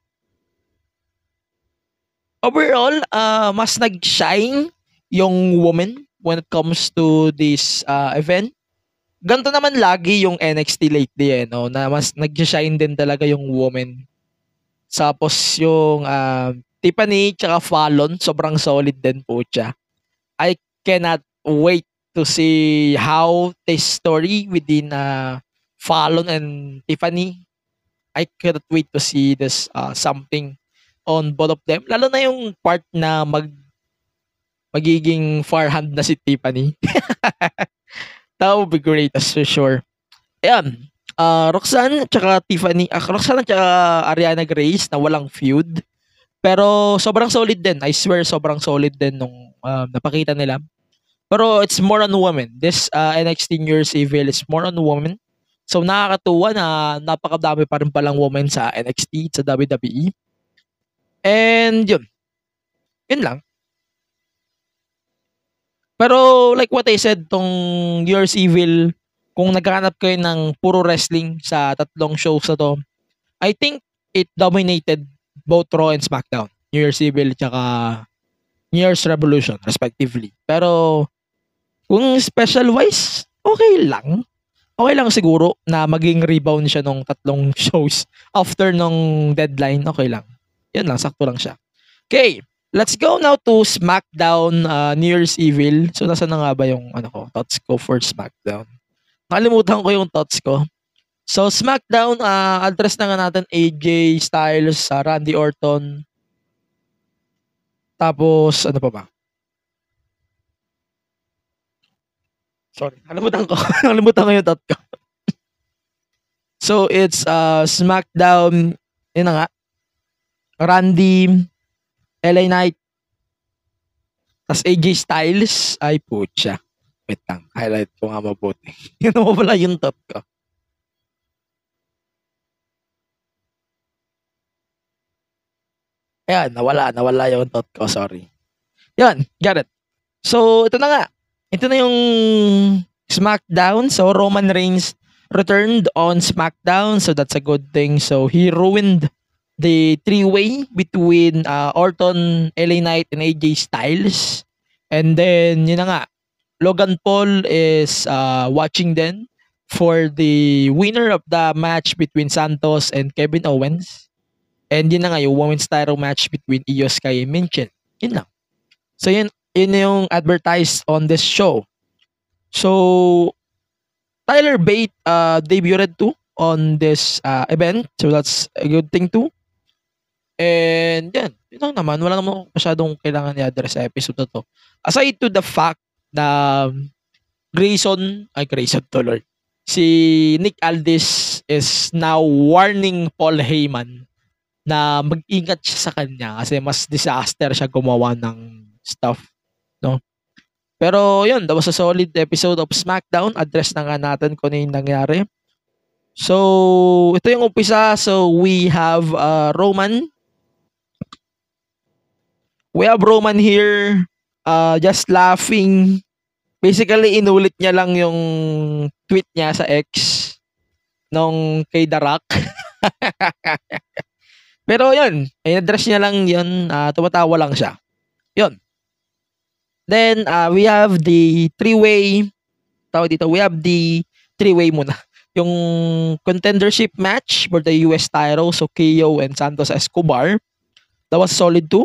Overall, mas nag-shine yung woman when it comes to this event. Ganito naman lagi yung NXT lately, no? Na mas nag-shine din talaga yung woman. Tapos yung Tiffany tsaka Fallon, sobrang solid din po siya. I cannot wait to see how this story within Fallon and Tiffany. I cannot wait to see this something on both of them. Lalo na yung part na magiging farhand na si Tiffany. That would be great as for sure. Ayan. Roxanne tsaka Tiffany. Roxanne tsaka Ariana Grace na walang feud. Pero sobrang solid din. I swear sobrang solid din nung napakita nila. Pero it's more on women. This NXT New Year's Evil is more on women. So nakakatuwa na napakadami pa rin palang women sa NXT, sa WWE. And yun. Yun lang. Pero like what I said, tong New Year's Evil, kung naghahanap kayo ng puro wrestling sa tatlong shows na to, I think it dominated both Raw and SmackDown. New Year's Evil tsaka New Year's Revolution respectively. Pero kung special wise, okay lang. Okay lang siguro na maging rebound siya nung tatlong shows after nung deadline. Okay lang. Yan lang, sakto lang siya. Okay, let's go now to SmackDown New Year's Evil. So nasa na nga ba yung thoughts ko for SmackDown? Nakalimutan ko yung thoughts ko. So SmackDown, address na nga natin AJ Styles, Randy Orton. Tapos ano pa ba? Sorry, nakalimutan ko. Nakalimutan ko yung thought ko. So it's SmackDown, yun na nga. Randy, LA Knight, tas AJ Styles, ay putya. Wait lang, highlight ko nga mabuti. Yun mo pala yung thought ko. Ayan, nawala yung thought ko, sorry. Yan, got it. So, ito na nga. Ito na yung SmackDown. So, Roman Reigns returned on SmackDown. So, that's a good thing. So, he ruined the three-way between Orton, LA Knight, and AJ Styles. And then, yun na nga, Logan Paul is watching then for the winner of the match between Santos and Kevin Owens. And yun na nga, yung women's title match between Io Sky and Michin. Yun lang. So, yun yung advertised on this show. So, Tyler Bate debuted too on this event. So, that's a good thing too. And yan, yun lang naman. Wala naman masyadong kailangan i-address sa episode na to. Aside to the fact na Grayson tuloy. Si Nick Aldis is now warning Paul Heyman na mag-ingat siya sa kanya kasi mas disaster siya gumawa ng stuff. No? Pero yun, that was a solid episode of SmackDown. Address na nga natin kung ano yung nangyari. So, ito yung umpisa. So, we have Roman. We have Roman here just laughing. Basically, inulit niya lang yung tweet niya sa X nung kay The Rock. Pero yun, in-address niya lang yun. Tumatawa lang siya. Yun. Then, we have the three-way. Tawag dito, we have the three-way muna. Yung contendership match for the US title. So, KO and Santos Escobar. That was solid too.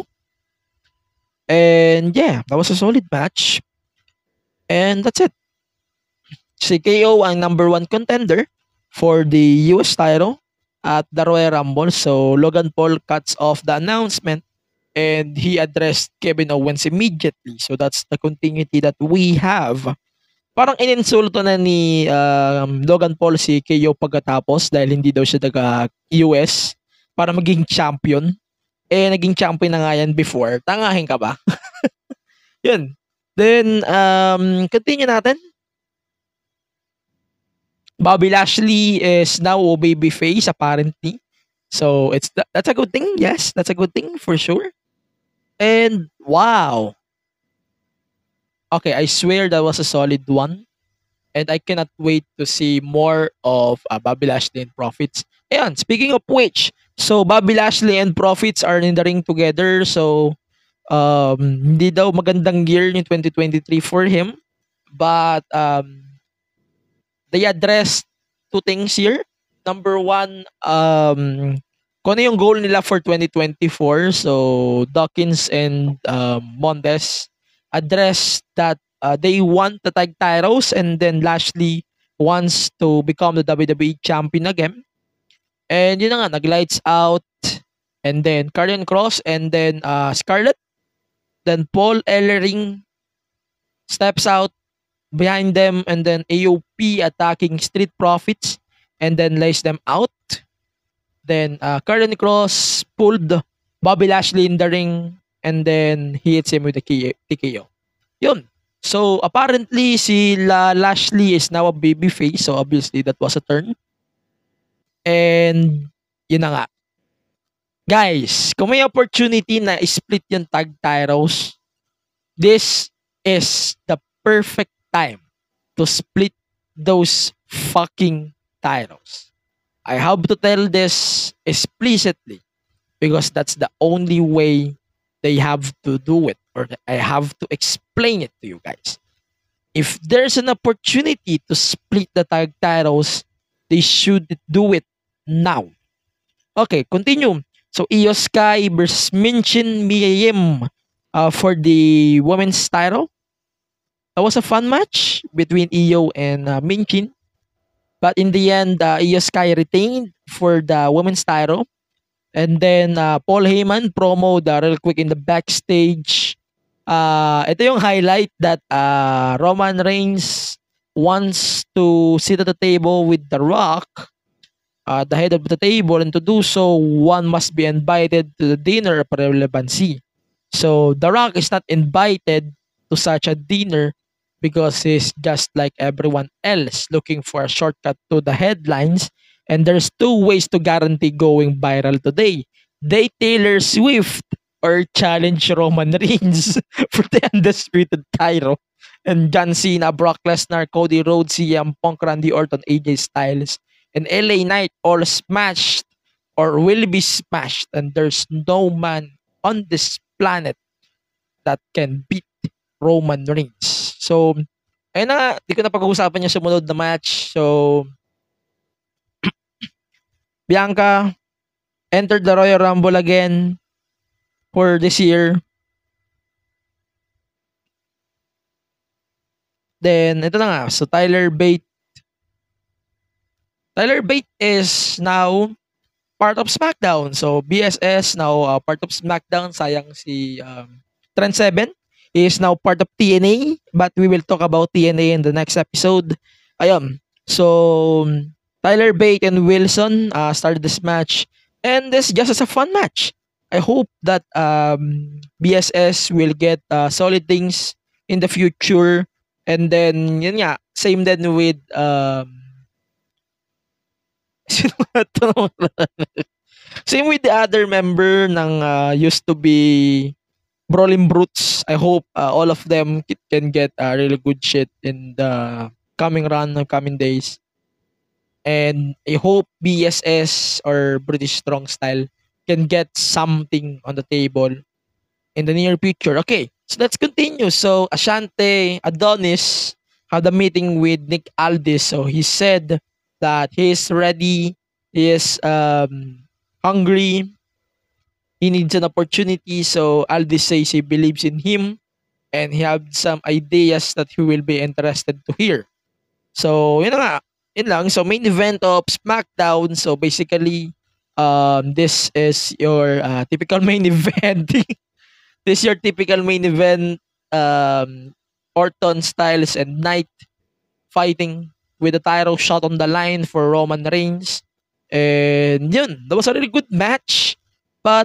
And yeah, that was a solid match. And that's it. Si KO ang number 1 contender for the US title at the Royal Rumble. So, Logan Paul cuts off the announcement and he addressed Kevin Owens immediately. So, that's the continuity that we have. Parang ininsulto na ni Logan Paul si KO pagkatapos dahil hindi daw siya taga-US para maging champion. Eh, naging champion na nga yan before. Tangahin ka ba? Yun. Then, continue natin. Bobby Lashley is now a babyface apparently. So, that's a good thing. Yes, that's a good thing for sure. And, wow. Okay, I swear that was a solid one. And I cannot wait to see more of Bobby Lashley and Profits. Ayan, speaking of which, so Bobby Lashley and Profits are in the ring together. So, hindi daw magandang year in 2023 for him. But, they addressed two things here. Number one, kung ano yung goal nila for 2024. So, Dawkins and Mondes addressed that they want the tag titles and then Lashley wants to become the WWE champion again. And yun na nga, nag-lights out and then Karrion Kross, and then Scarlett. Then Paul Ellering steps out behind them, and then AOP attacking Street Profits, and then lays them out. Then Karrion Kross pulled Bobby Lashley in the ring, and then he hits him with the TKO. Yun. So apparently si Lashley is now a babyface, so obviously that was a turn. And yun na nga. Guys, kung may opportunity na split yung tag titles, this is the perfect time to split those fucking titles. I have to tell this explicitly because that's the only way they have to do it, or I have to explain it to you guys. If there's an opportunity to split the tag titles, they should do it now. Okay, continue. So Io Sky versus Minchin Miyim for the women's title. That was a fun match between Io and Minchin. But in the end, Io Sky retained for the women's title. And then Paul Heyman promo real quick in the backstage. Ito yung highlight that Roman Reigns wants to sit at the table with The Rock, the head of the table, and to do so, one must be invited to the dinner of relevancy. So The Rock is not invited to such a dinner because he's just like everyone else looking for a shortcut to the headlines. And there's two ways to guarantee going viral today. Date Taylor Swift or challenge Roman Reigns for the undisputed title. And John Cena, Brock Lesnar, Cody Rhodes, CM Punk, Randy Orton, AJ Styles, and LA Knight all smashed or will be smashed. And there's no man on this planet that can beat Roman Reigns. So, ayun na nga, di ko na pag-uusapan yung sumunod na match. So, Bianca entered the Royal Rumble again for this year. Then, ito na nga. So, Tyler Bate is now part of SmackDown. So, BSS now part of SmackDown. Sayang si Trent Seven. He is now part of TNA. But we will talk about TNA in the next episode. Ayun. So, Tyler Bate and Wilson started this match. And this just as a fun match. I hope that BSS will get solid things in the future. And then, yun nga, same then with same with the other member ng used to be Brawling Brutes. I hope all of them can get really good shit in the coming run, coming days. And I hope BSS or British Strong Style can get something on the table in the near future. Okay, so let's continue. So Ashante Adonis had a meeting with Nick Aldis. So he said that he is ready, he is hungry, he needs an opportunity. So Aldis says he believes in him and he has some ideas that he will be interested to hear. So yun na nga. Yun lang. So, main event of SmackDown. So, basically, this is your typical main event. This is your typical main event. Orton, Styles, and Knight fighting with a title shot on the line for Roman Reigns. And yun, that was a really good match. But,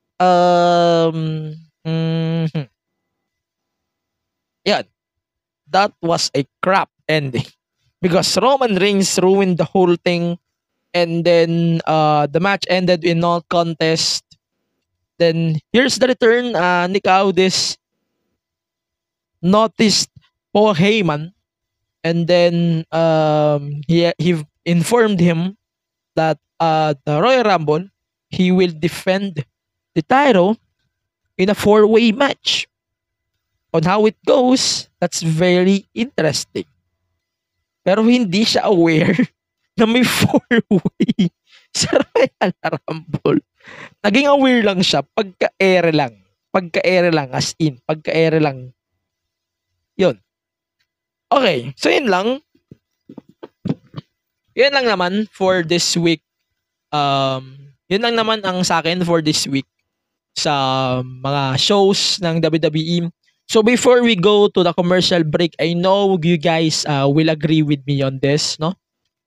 yeah, that was a crap ending. Because Roman Reigns ruined the whole thing. And then the match ended in no contest. Then here's the return. Nick Aldis noticed Paul Heyman. And then he informed him that the Royal Rumble, he will defend the title in a 4-way match. On how it goes, that's very interesting. Pero hindi siya aware na may 4-way sa Royal Rumble. Naging aware lang siya pagka-ere lang. Pagka-ere lang, as in. Pagka-ere lang. Yun. Okay, so yun lang. Yun lang naman for this week Yun lang naman ang sa akin for this week sa mga shows ng WWE. So before we go to the commercial break, I know you guys will agree with me on this, no?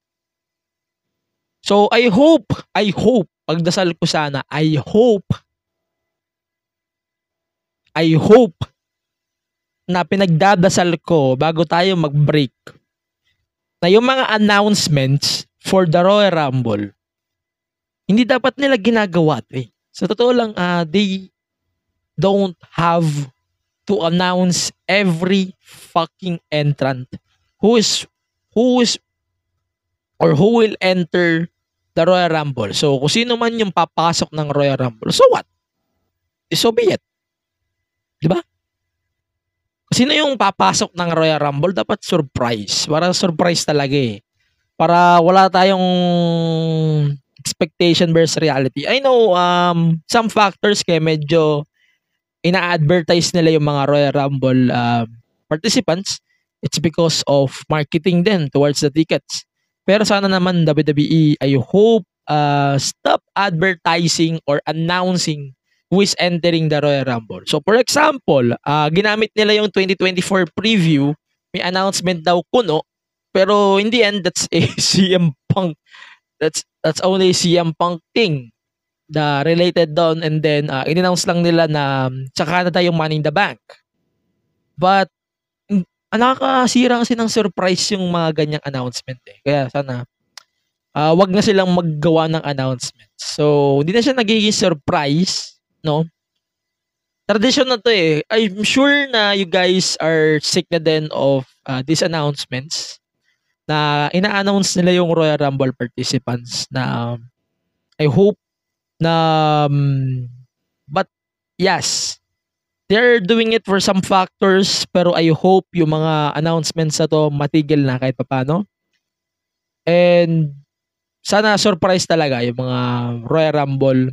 So I hope, pagdasal ko sana, I hope na pinagdadasal ko bago tayo mag-break na yung mga announcements for the Royal Rumble, hindi dapat nila ginagawa eh. Sa totoo lang, they don't have to announce every fucking entrant who will enter the Royal Rumble. So, kung sino man yung papasok ng Royal Rumble, so what? So be it. Diba? Kung sino yung papasok ng Royal Rumble, dapat surprise. Para surprise talaga eh. Para wala tayong expectation versus reality. I know, some factors kaya medyo ina-advertise nila yung mga Royal Rumble participants. It's because of marketing din towards the tickets. Pero sana naman WWE, I hope stop advertising or announcing who is entering the Royal Rumble. So for example, ginamit nila yung 2024 preview, may announcement daw kuno, pero in the end that's a CM Punk. That's only CM Punk thing na related doon, and then in-announce lang nila na sa Canada yung Money in the Bank. But nakakasira kasi ng surprise yung mga ganyang announcement eh. Kaya sana wag na silang maggawa ng announcements. So hindi na siya nagiging surprise, no? Tradition na to eh. I'm sure na you guys are sick na din of these announcements na ina-announce nila yung Royal Rumble participants na I hope na but yes, they're doing it for some factors, pero I hope yung mga announcements na to matigil na kahit paano. And sana surprise talaga yung mga Royal Rumble.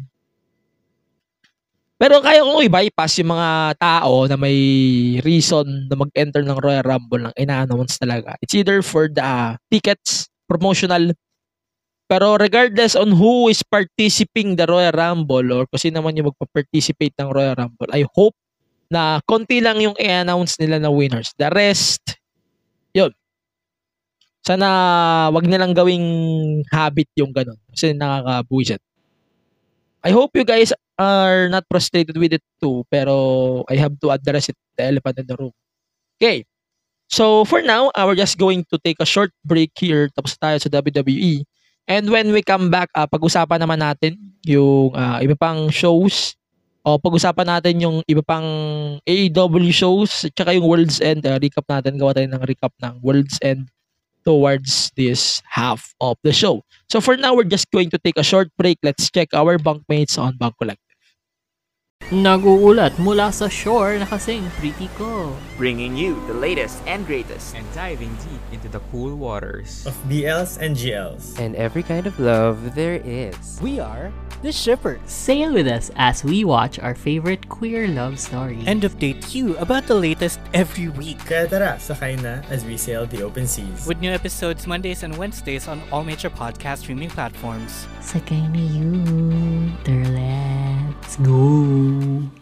Pero kaya kong i-bypass yung mga tao na may reason na mag-enter ng Royal Rumble nang ina-announce talaga. It's either for the tickets, promotional. Pero regardless on who is participating the Royal Rumble or kung sino man yung magpa-participate ng Royal Rumble, I hope na konti lang yung i-announce nila na winners. The rest, yun. Sana wag nilang gawing habit yung ganun. Kasi nakakabuisit. I hope you guys are not frustrated with it too, pero I have to address it, the elephant in the room. Okay. So for now, we're just going to take a short break here. Tapos tayo sa WWE. And when we come back, pag-usapan naman natin yung iba pang shows o pag-usapan natin yung iba pang AEW shows tsaka yung World's End. Recap natin. Gawa tayo ng recap ng World's End towards this half of the show. So for now, we're just going to take a short break. Let's check our bunkmates on Bunk Collective. Naguulat mula sa shore na kasing pretty ko. Bringing you the latest and greatest. And diving deep into the cool waters of BLs and GLs. And every kind of love there is. We are the Shippers. Sail with us as we watch our favorite queer love stories. And update you about the latest every week. Kaya tara, sakay na as we sail the open seas. With new episodes Mondays and Wednesdays on all major podcast streaming platforms. Sakay na you. Let's go.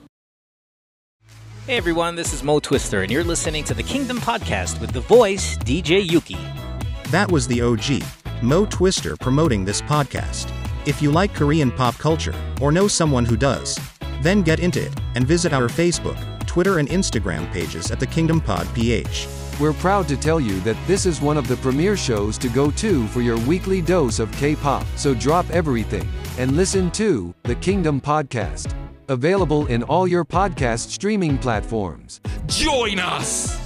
Hey everyone, this is Mo Twister, and you're listening to the Kingdom Podcast with the voice, DJ Yuki. That was the OG, Mo Twister, promoting this podcast. If you like Korean pop culture, or know someone who does, then get into it, and visit our Facebook, Twitter and Instagram pages at the Kingdom Pod PH. We're proud to tell you that this is one of the premier shows to go to for your weekly dose of K-pop. So drop everything and listen to the Kingdom Podcast. Available in all your podcast streaming platforms. Join us!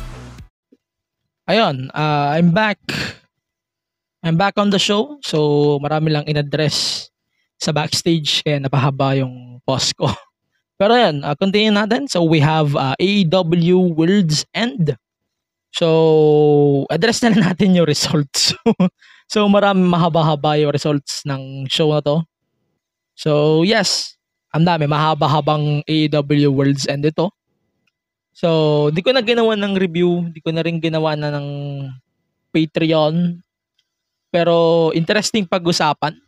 Ayun, I'm back. I'm back on the show. So marami lang in-address sa backstage kaya napahaba yung post ko. Pero yan, continue natin. So we have AEW World's End. So address na natin yung results. So marami mahaba-haba yung results ng show na to. So yes, ang dami, mahaba-habang AEW World's End ito. So, di ko na ginawa ng review, di ko na rin ginawa na ng Patreon. Pero interesting pag-usapan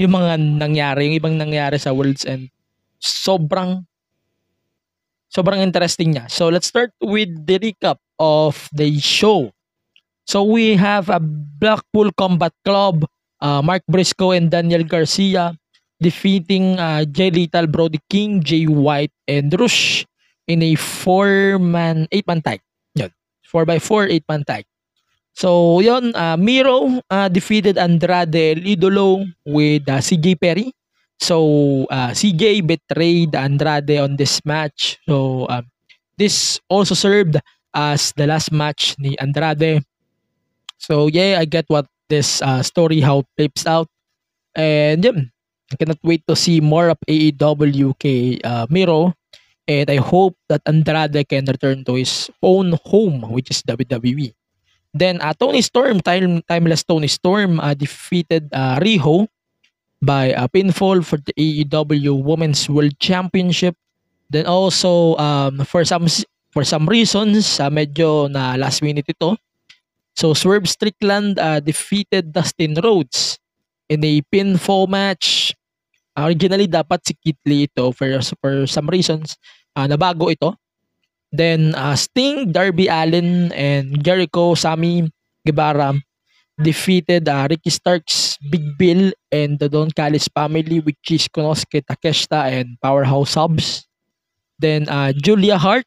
yung mga nangyari, yung ibang nangyari sa World's End. Sobrang interesting niya. So let's start with the recap of the show. So we have a Blackpool Combat Club, Mark Briscoe and Daniel Garcia defeating Jay Lethal, Brody King, Jay White, and Rush in a 8-man tag. Yun. 4x4, 8-man tag. So, yun, Miro defeated Andrade El Idolo with CJ Perry. So, CJ betrayed Andrade on this match. So, this also served as the last match ni Andrade. So, yeah, I get what this story how plays out. And, yun, I cannot wait to see more of AEW kay Miro. And I hope that Andrade can return to his own home, which is WWE. Then Tony Storm, timeless Tony Storm, defeated Riho by pinfall for the AEW Women's World Championship. Then also for some reasons, medyo na last minute ito. So Swerve Strickland defeated Dustin Rhodes in a pinfall match. Originally dapat si Keith Lee ito for some reasons nabago ito. Then Sting, Darby Allin, and Jericho, Sammy Guevara defeated Ricky Starks, Big Bill, and the Don Callis family, which is Konosuke Takeshita and Powerhouse Subs. Then Julia Hart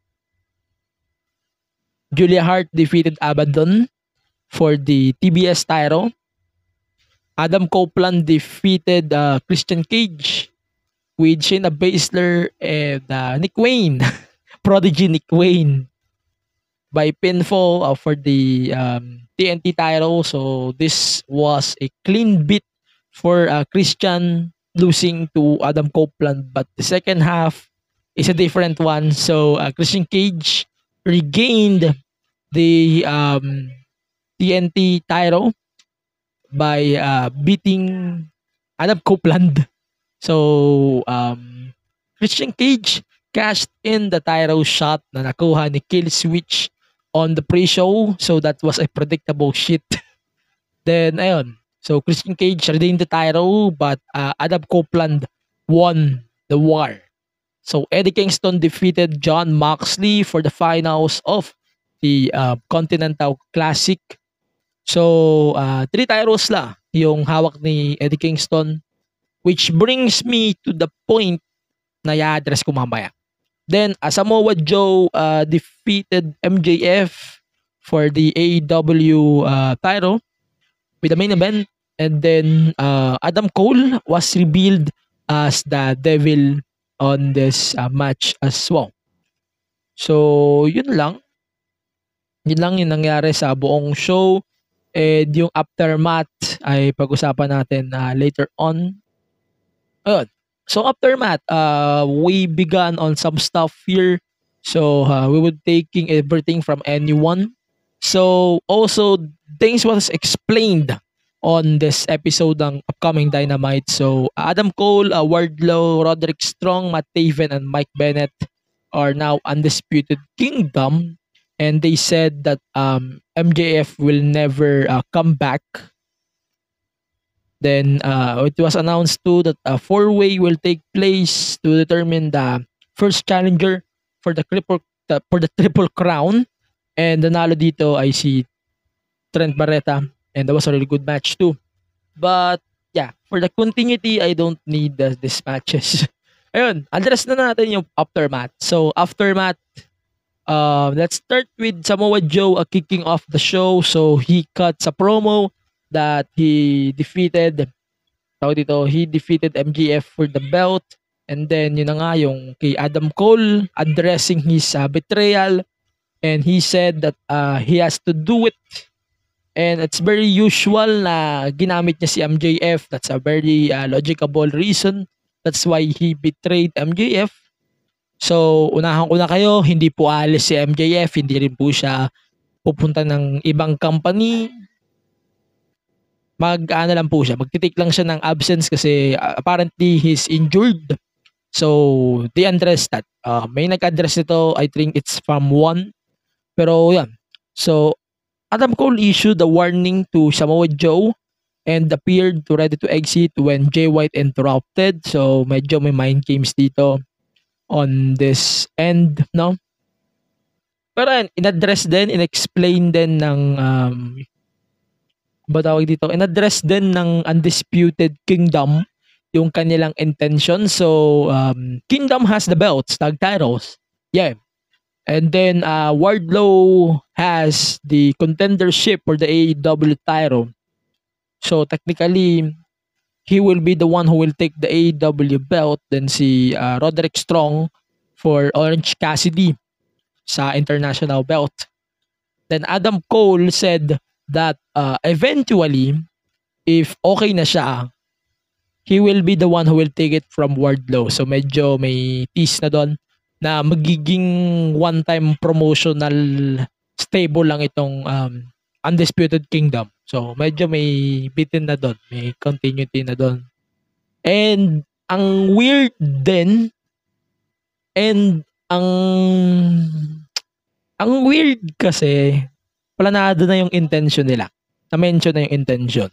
defeated Abaddon for the TBS title. Adam Copeland defeated Christian Cage with Shayna Baszler and Nick Wayne. Prodigy Nick Wayne by pinfall for the TNT title. So this was a clean beat for Christian losing to Adam Copeland, but the second half is a different one. So Christian Cage regained the TNT title by beating Adam Copeland. So Christian Cage cashed in the title shot na nakuha ni Kill Switch on the pre-show. So that was a predictable shit. Then, ayun. So Christian Cage redeemed the title, but Adam Copeland won the war. So Eddie Kingston defeated Jon Moxley for the finals of the Continental Classic. So 3 titles la yung hawak ni Eddie Kingston, which brings me to the point na i-address ko mamaya. Then Samoa Joe defeated MJF for the AEW title with the main event. And then Adam Cole was revealed as the devil on this match as well. So yun lang. Yun lang yung nangyari sa buong show. And yung aftermath ay pag-usapan natin later on. Ayun. So aftermath, we began on some stuff here. So we would taking everything from anyone. So also things was explained on this episode ng upcoming Dynamite. So Adam Cole, Wardlow, Roderick Strong, Matt Taven, and Mike Bennett are now Undisputed Kingdom. And they said that MJF will never come back. Then it was announced too that a 4-way will take place to determine the first challenger for the triple crown. And nanalo dito ay si Trent Barreta, and that was a really good match too. But yeah, for the continuity, I don't need these matches. Ayun, address na natin yung aftermath. So aftermath, let's start with Samoa Joe kicking off the show. So he cuts a promo that he defeated MJF for the belt. And then yun na nga yung kay Adam Cole addressing his betrayal, and he said that he has to do it, and it's very usual na ginamit niya si MJF. That's a very logical reason. That's why he betrayed MJF. So unahan ko na kayo, hindi po alis si MJF, hindi rin po siya pupunta ng ibang company. Lang po siya, magtitik lang siya ng absence kasi apparently he's injured. So they address that. May nag-address nito, I think it's from 1. Pero yan. So Adam Cole issued the warning to Samoa Joe and appeared ready to exit when Jay White interrupted. So medyo may mind games dito on this end, no? Pero in-address din, in-explain din ng in-address din ng Undisputed Kingdom yung kanilang intention. So Kingdom has the belts, tag titles. Yeah. And then Wardlow has the contendership for the AEW title. So technically, he will be the one who will take the AEW belt. Then si Roderick Strong for Orange Cassidy sa international belt. Then Adam Cole said that eventually, if okay na siya, he will be the one who will take it from Wardlow. So medyo may tease na doon na magiging one-time promotional stable lang itong Undisputed Kingdom. So medyo may bitin na doon, may continuity na doon. And ang weird din, and ang weird kasi planado na yung intention nila. Na-mention na yung intention.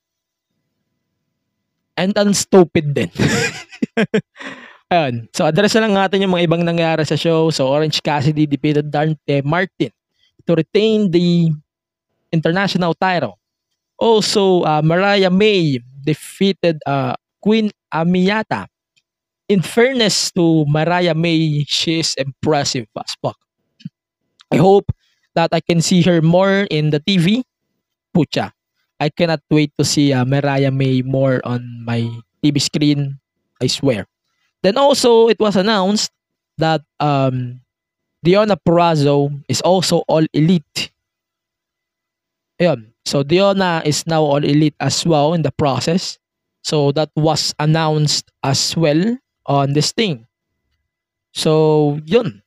And ang stupid din. Ayun. So address na lang natin yung mga ibang nangyari sa show. So Orange Cassidy defeated Dante Martin to retain the international title. Also, Mariah May defeated Queen Amiata. In fairness to Mariah May, she is impressive as fuck. I hope that I can see her more in the TV. Pucha, I cannot wait to see Mariah May more on my TV screen. I swear. Then also, it was announced that Deonna Purrazzo is also All Elite. Ayun. So, Deonna is now All Elite as well in the process. So, that was announced as well on this thing. So, yun.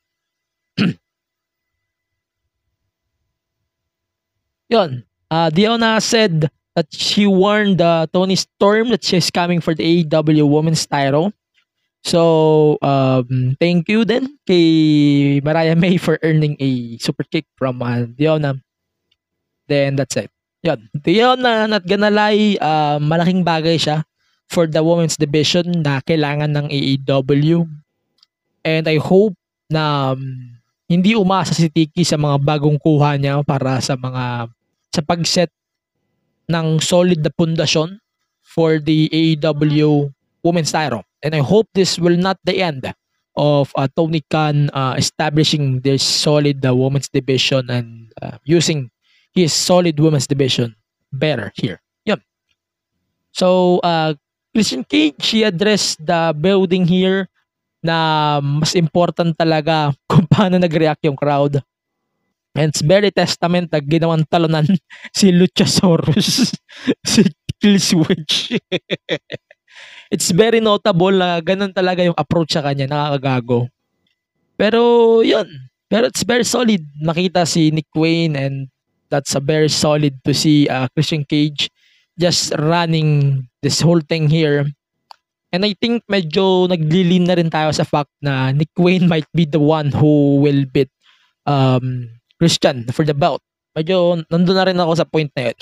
Yun. Deonna said that she warned Toni Storm that she's coming for the AEW Women's title. So, thank you then kay Mariah May for earning a super kick from Deonna. Then, that's it. Yun. Deonna, not gonna lie, malaking bagay siya for the women's division na kailangan ng AEW. And I hope na hindi umasa si Tiki sa mga bagong kuha niya para sa pag-set ng solid na pundasyon for the AEW women's title. And I hope this will not the end of Tony Khan establishing this solid women's division and using his solid women's division better here. Yun. So, Christian Cage, she addressed the building here na mas important talaga kung paano nag-react yung crowd. And it's very testament na ginawang talunan si Luchasaurus, si Killswitch. It's very notable na ganun talaga yung approach sa kanya, nakakagago. Pero yun, pero it's very solid. Nakita si Nick Wayne and that's a very solid to see Christian Cage just running this whole thing here. And I think medyo naglilin na rin tayo sa fact na Nick Wayne might be the one who will beat Christian for the belt. Medyo nandun na rin ako sa point na yun.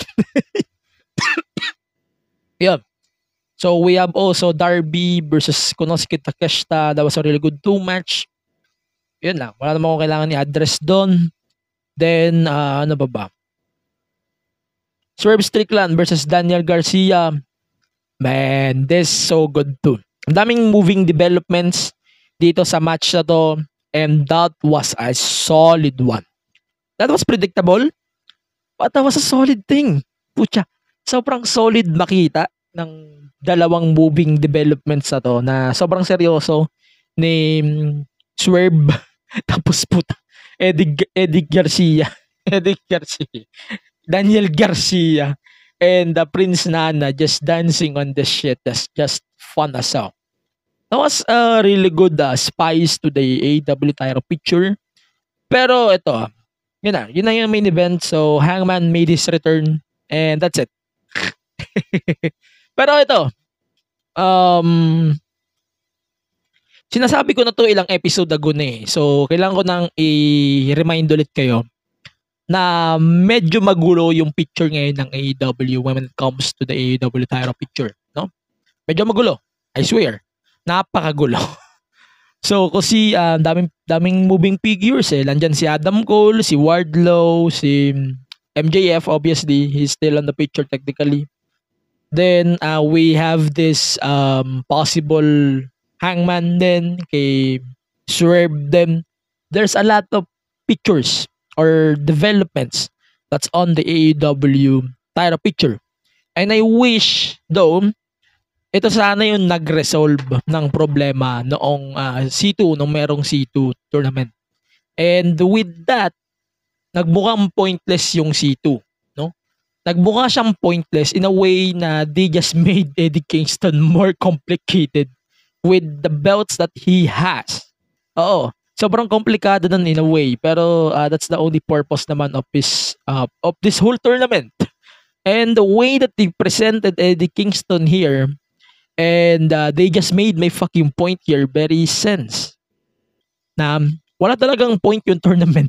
Yeah. So we have also Darby versus Konosuke Takeshita. That was a really good 2 match. Yun lang. Wala naman akong kailangan i-address doon. Then, ano ba? Swerve Strickland versus Daniel Garcia. Man, this is so good too. Ang daming moving developments dito sa match na to. And that was a solid one. That was predictable. But that was a solid thing. Pucha, sobrang solid makita ng dalawang moving developments na to na sobrang seryoso ni Swerve. Tapos puta, Eddie Garcia. Daniel Garcia and Prince Nana just dancing on this shit. That's just fun as hell. That was a really good spice to the AEW title picture. Pero ito, yun na yung main event. So Hangman made his return and that's it. Pero ito, sinasabi ko na to ilang episode ago na eh. So kailangan ko nang i-remind ulit kayo na medyo magulo yung picture ngayon ng AEW when it comes to the AEW title picture, no? Medyo magulo. I swear. Napakagulo. So, kasi daming moving figures eh. Nandyan si Adam Cole, si Wardlow, si MJF, obviously. He's still on the picture technically. Then, we have this possible Hangman then, kay Swerve then. There's a lot of pictures or developments that's on the AEW title picture. And I wish, though, ito sana yung nag-resolve ng problema noong C2, nung merong C2 tournament. And with that, nagmukhang pointless yung C2, no? Nagmukha siyang pointless in a way na they just made Eddie Kingston more complicated with the belts that he has. Oo, sobrang komplikado nun in a way, pero that's the only purpose naman of this whole tournament. And the way that they presented Eddie Kingston here, and they just made my fucking point here very sense. Na wala talagang point yung tournament.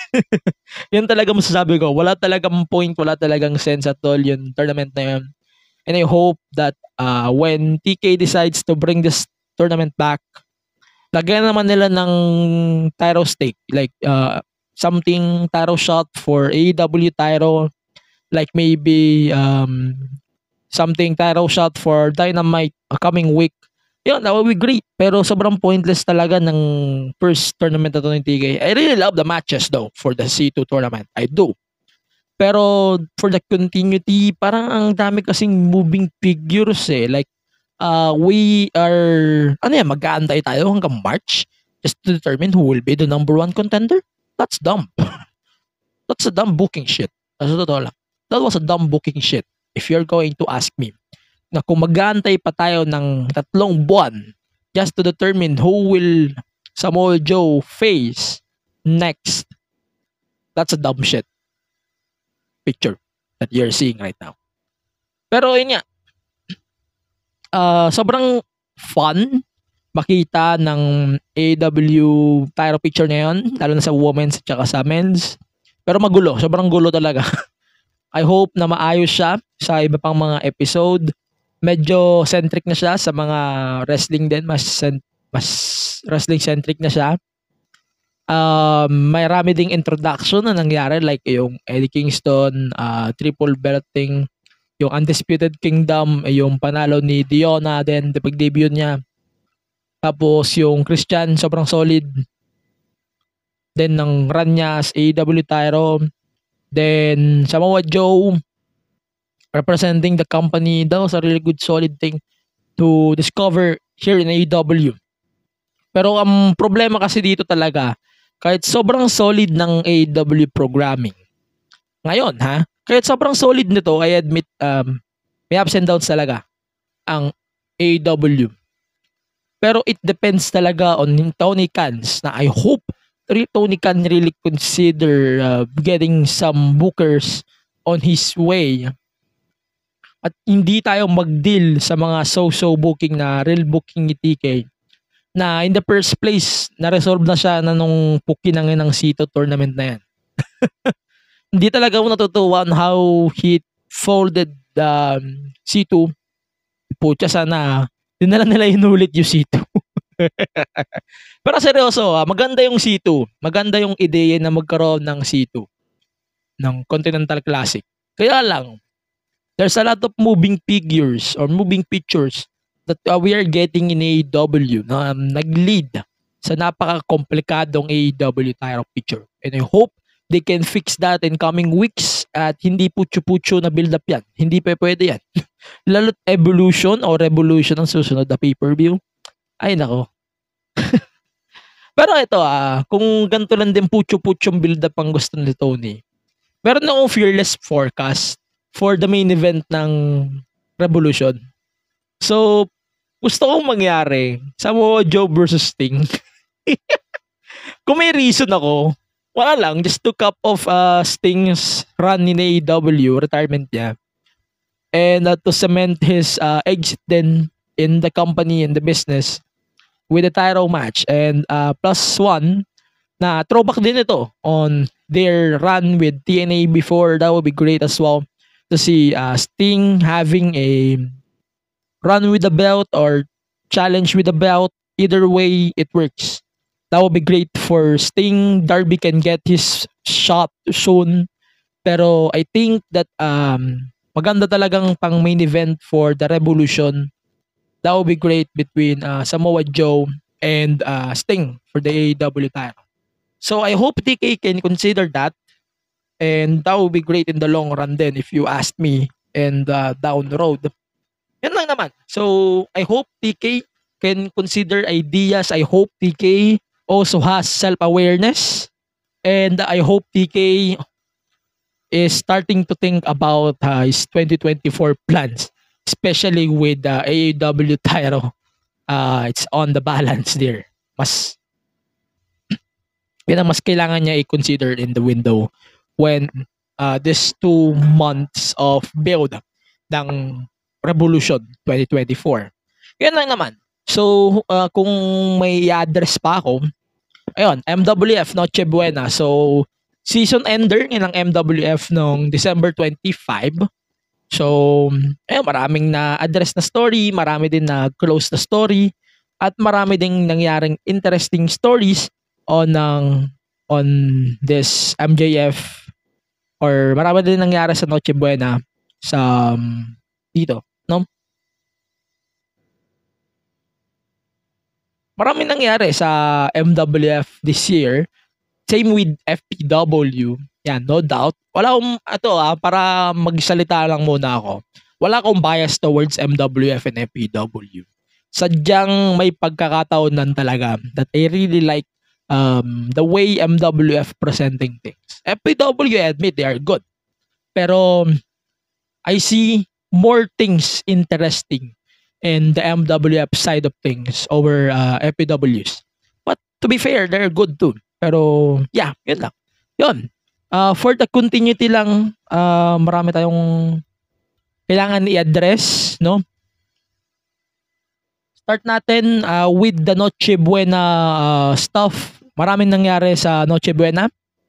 Yan talaga masasabi ko. Wala talagang point, wala talagang sense at all yung tournament na yun. And I hope that when TK decides to bring this tournament back, lagyan naman nila ng title stake. Like something title shot for AEW title. Like maybe something title shot for Dynamite coming week. Yun, that would be great. Pero sobrang pointless talaga ng first tournament na to ng TK. I really love the matches though for the C2 tournament. I do. Pero for the continuity, parang ang dami kasing moving figures eh. Like, we are, mag-aantay tayo hanggang March just to determine who will be the number 1 contender? That's dumb. That's a dumb booking shit. That was a dumb booking shit. If you're going to ask me, na kung mag-aantay pa tayo ng 3 buwan just to determine who will Samoa Joe face next, that's a dumb shit picture that you're seeing right now. Pero yun nga, sobrang fun makita ng AEW title picture na yun, lalo na sa women's at saka sa men's. Pero magulo, sobrang gulo talaga. I hope na maayos siya sa iba pang mga episode. Medyo centric na siya sa mga wrestling din, mas wrestling centric na siya. May rami ding introduction na nangyari, like yung Eddie Kingston, triple belting, yung Undisputed Kingdom, yung panalo ni Diona, then the pag-debut niya. Tapos yung Christian, sobrang solid. Then ng run niya sa AEW title. Then Samoa Joe representing the company. That was a really good solid thing to discover here in AEW. Pero ang problema kasi dito talaga, kahit sobrang solid ng AEW programming ngayon, kahit sobrang solid nito, I admit may ups and downs talaga ang AEW. Pero it depends talaga on Tony Khan, na I hope Tony Khan really consider getting some bookers on his way. At hindi tayo mag-deal sa mga so-so booking na real booking ni TK. Na in the first place, na-resolve na siya na nung pukinangin ng C2 tournament na yan. Hindi talaga ako natutuwa on how he folded the C2. Pucha, sana dinala nila inulit yung C2. Pero seryoso, maganda yung C2. Maganda yung ideya na magkaroon ng C2 ng Continental Classic. Kaya lang, there's a lot of moving figures or moving pictures that we are getting in AEW na nag-lead sa napaka-komplikadong AEW title picture. And I hope they can fix that in coming weeks at hindi putyo-putyo na build-up yan. Hindi pa pwede yan. Lalo't Evolution o Revolution ang susunod na pay-per-view. Ay nako. Pero ito kung ganito lang din putyo-putyong build-up ang gusto ni Tony, meron akong fearless forecast for the main event ng Revolution. So, gusto kong mangyari Samoa Joe versus Sting. Kung may reason ako, wala lang, just to cap off Sting's run in AEW, retirement niya. And to cement his exit then in the company and the business with a title match. And +1 na throwback din ito on their run with TNA before. That would be great as well to see Sting having a run with the belt or challenge with the belt. Either way, it works. That would be great for Sting. Darby can get his shot soon. Pero I think that maganda talagang pang main event for the Revolution. That would be great between Samoa Joe and Sting for the AEW title. So I hope TK can consider that. And that would be great in the long run then if you ask me, and down the road. Yan lang naman. So I hope TK can consider ideas. I hope TK also has self-awareness. And I hope TK is starting to think about his 2024 plans. Especially with the AEW title. It's on the balance there. Yan ang mas kailangan niya i-consider in the window when this 2 months of build ng Revolution 2024. Yan lang naman. So, kung may i-address pa ako, ayun, MWF Noche Buena. So, season ender ng MWF noong December 25. So, ayun, maraming na-address na story, marami din na close na story, at marami ding nangyaring interesting stories on this MJF, or marami din nangyari sa Noche Buena sa dito, no? Marami nangyari sa MWF this year. Same with FPW. Yan, no doubt. Wala akong, para magsalita lang muna ako. Wala akong bias towards MWF and FPW. Sadyang may pagkakataonan talaga that I really like the way MWF presenting things. FPW, I admit, they are good. Pero I see more things interesting in the MWF side of things over FPWs. But to be fair, they're good too. Pero yeah, yun lang. Yun. For the continuity lang, marami tayong kailangan i-address, no? Start natin with the Noche Buena stuff. Maraming nangyari sa Noche Buena.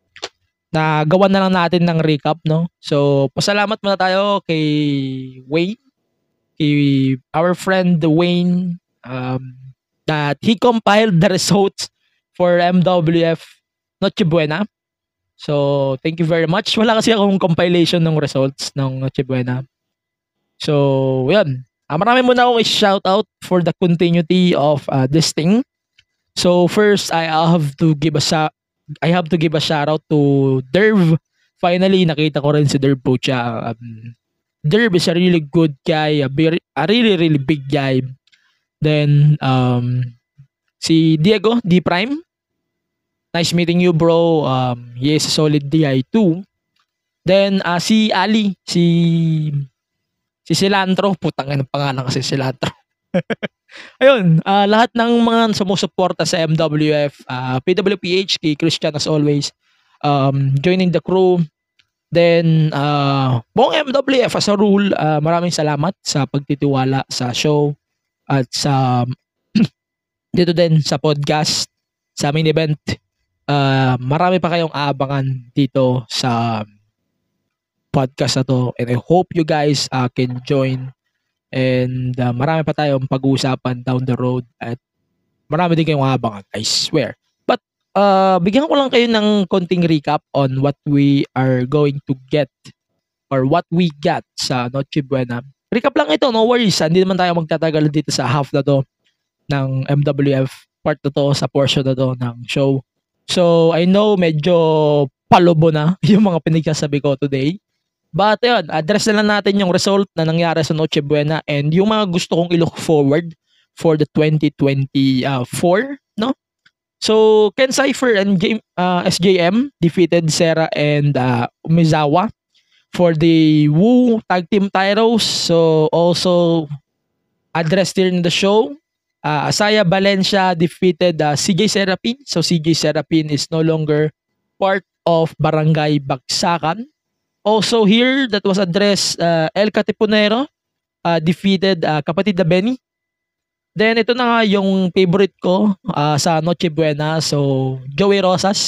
Gawan na lang natin ng recap, no? So, pasalamat muna tayo kay Wayne, kay our friend Wayne, that he compiled the results for MWF Noche Buena. So, thank you very much. Wala kasi akong compilation ng results ng Noche Buena. So, yun. Marami muna akong i-shoutout for the continuity of this thing. So, first, I have to give a shoutout to Derv. Finally, nakita ko rin si Derv po siya. Derv is a really good guy, a really, really big guy. Then, si Diego, D Prime. Nice meeting you, bro. He is a solid DI too. Then, si Ali, si Cilantro. Putang ina, pangalan kasi Cilantro. Ayun, lahat ng mga sumusuporta sa MWF, PWPH, kay Christian as always, joining the crew. Then, buong MWF as a rule, maraming salamat sa pagtitiwala sa show at sa dito din sa podcast, sa main event. Marami pa kayong aabangan dito sa podcast na to, and I hope you guys can join, and marami pa tayong pag-uusapan down the road, at marami din kayong aabangan, I swear. But bigyan ko lang kayo ng konting recap on what we are going to get or what we got sa Noche Buena. Recap lang ito, no worries, hindi naman tayo magtatagal dito sa half na to ng MWF part na to, sa portion na to ng show. So I know medyo palubo na yung mga pinagsasabi ko today. But yun, address na lang natin yung result na nangyari sa Noche Buena and yung mga gusto kong i-look forward for the 2024, no? So, Ken Cypher and SJM defeated Sera and Umizawa for the Wu Tag Team titles. So, also addressed here in the show. Asaya Valencia defeated CJ Serapin. So, CJ Serapin is no longer part of Barangay Bagsakan. Also here, that was addressed, El Catipunero defeated kapatid na Benny. Then ito na nga yung favorite ko sa Noche Buena. So Joey Rosas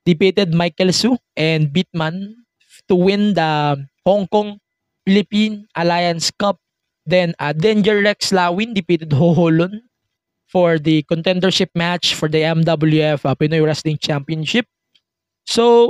defeated Michael Su and Bitman to win the Hong Kong Philippine Alliance Cup. Then Danger Rex Lawin defeated Ho Holon for the contendership match for the MWF Pinoy Wrestling Championship. So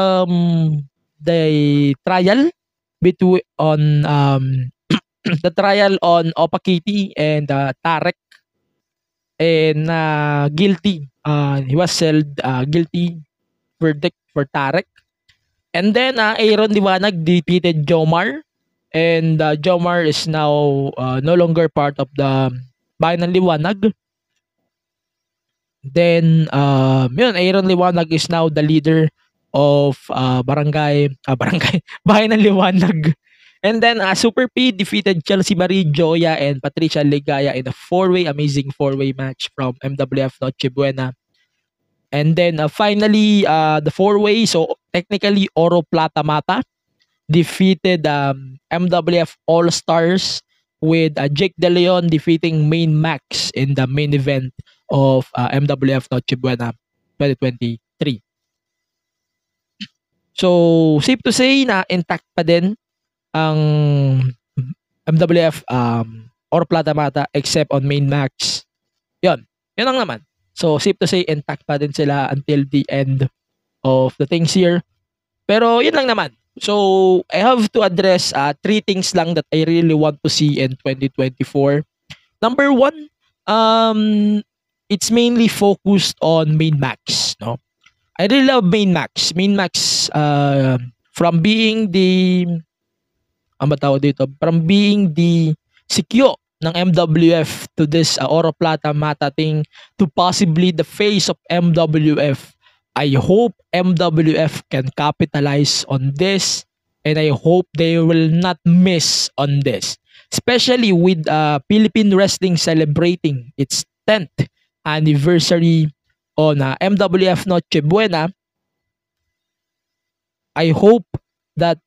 the trial between on the trial on Opa Kitty and Tarek, and guilty. He was held guilty verdict for Tarek. And then Aaron Liwanag defeated Jomar. And Jomar is now no longer part of the Bayan ng Liwanag. Then Aaron Liwanag is now the leader of Bayan ng Liwanag. And then Super P defeated Chelsea Marie Joya and Patricia Ligaya in a amazing four-way match from MWF Noche Buena. And then finally the four-way, so technically Oro Plata Mata defeated MWF All-Stars with Jake De Leon defeating Main Max in the main event of MWF Noche Buena 2023. So, safe to say na intact pa din ang MWF or Plata Mata except on Main Max. Yun lang naman. So, safe to say intact pa din sila until the end of the things here. Pero, yun lang naman. So, I have to address 3 things lang that I really want to see in 2024. Number 1, it's mainly focused on Main Max, no? I really love Main Max. Main Max from being the from being the sikyo ng MWF to this Oro Plata Mata thing to possibly the face of MWF. I hope MWF can capitalize on this, and I hope they will not miss on this. Especially with Philippine Wrestling celebrating its 10th anniversary on MWF Noche Buena. I hope that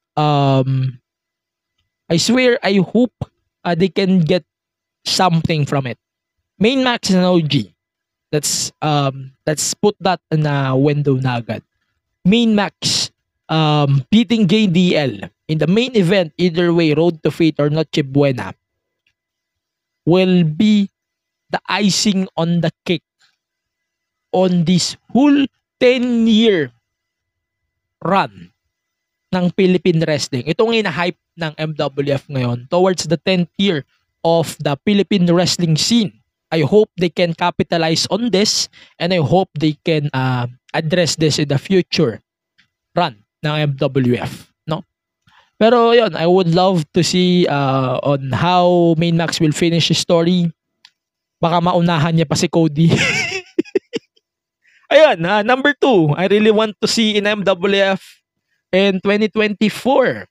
I hope they can get something from it. Main Max is an OG. Let's put that in a window na agad. Main Max beating JDL in the main event, either way, Road to Fate or Noche Buena, will be the icing on the cake on this whole 10-year run ng Philippine Wrestling. Itong ina-hype ng MWF ngayon towards the 10th year of the Philippine Wrestling scene. I hope they can capitalize on this, and I hope they can address this in the future run ng MWF, no? Pero yun, I would love to see on how Main Max will finish his story. Baka maunahan niya pa si Cody. Ayun, number 2, I really want to see in MWF in 2024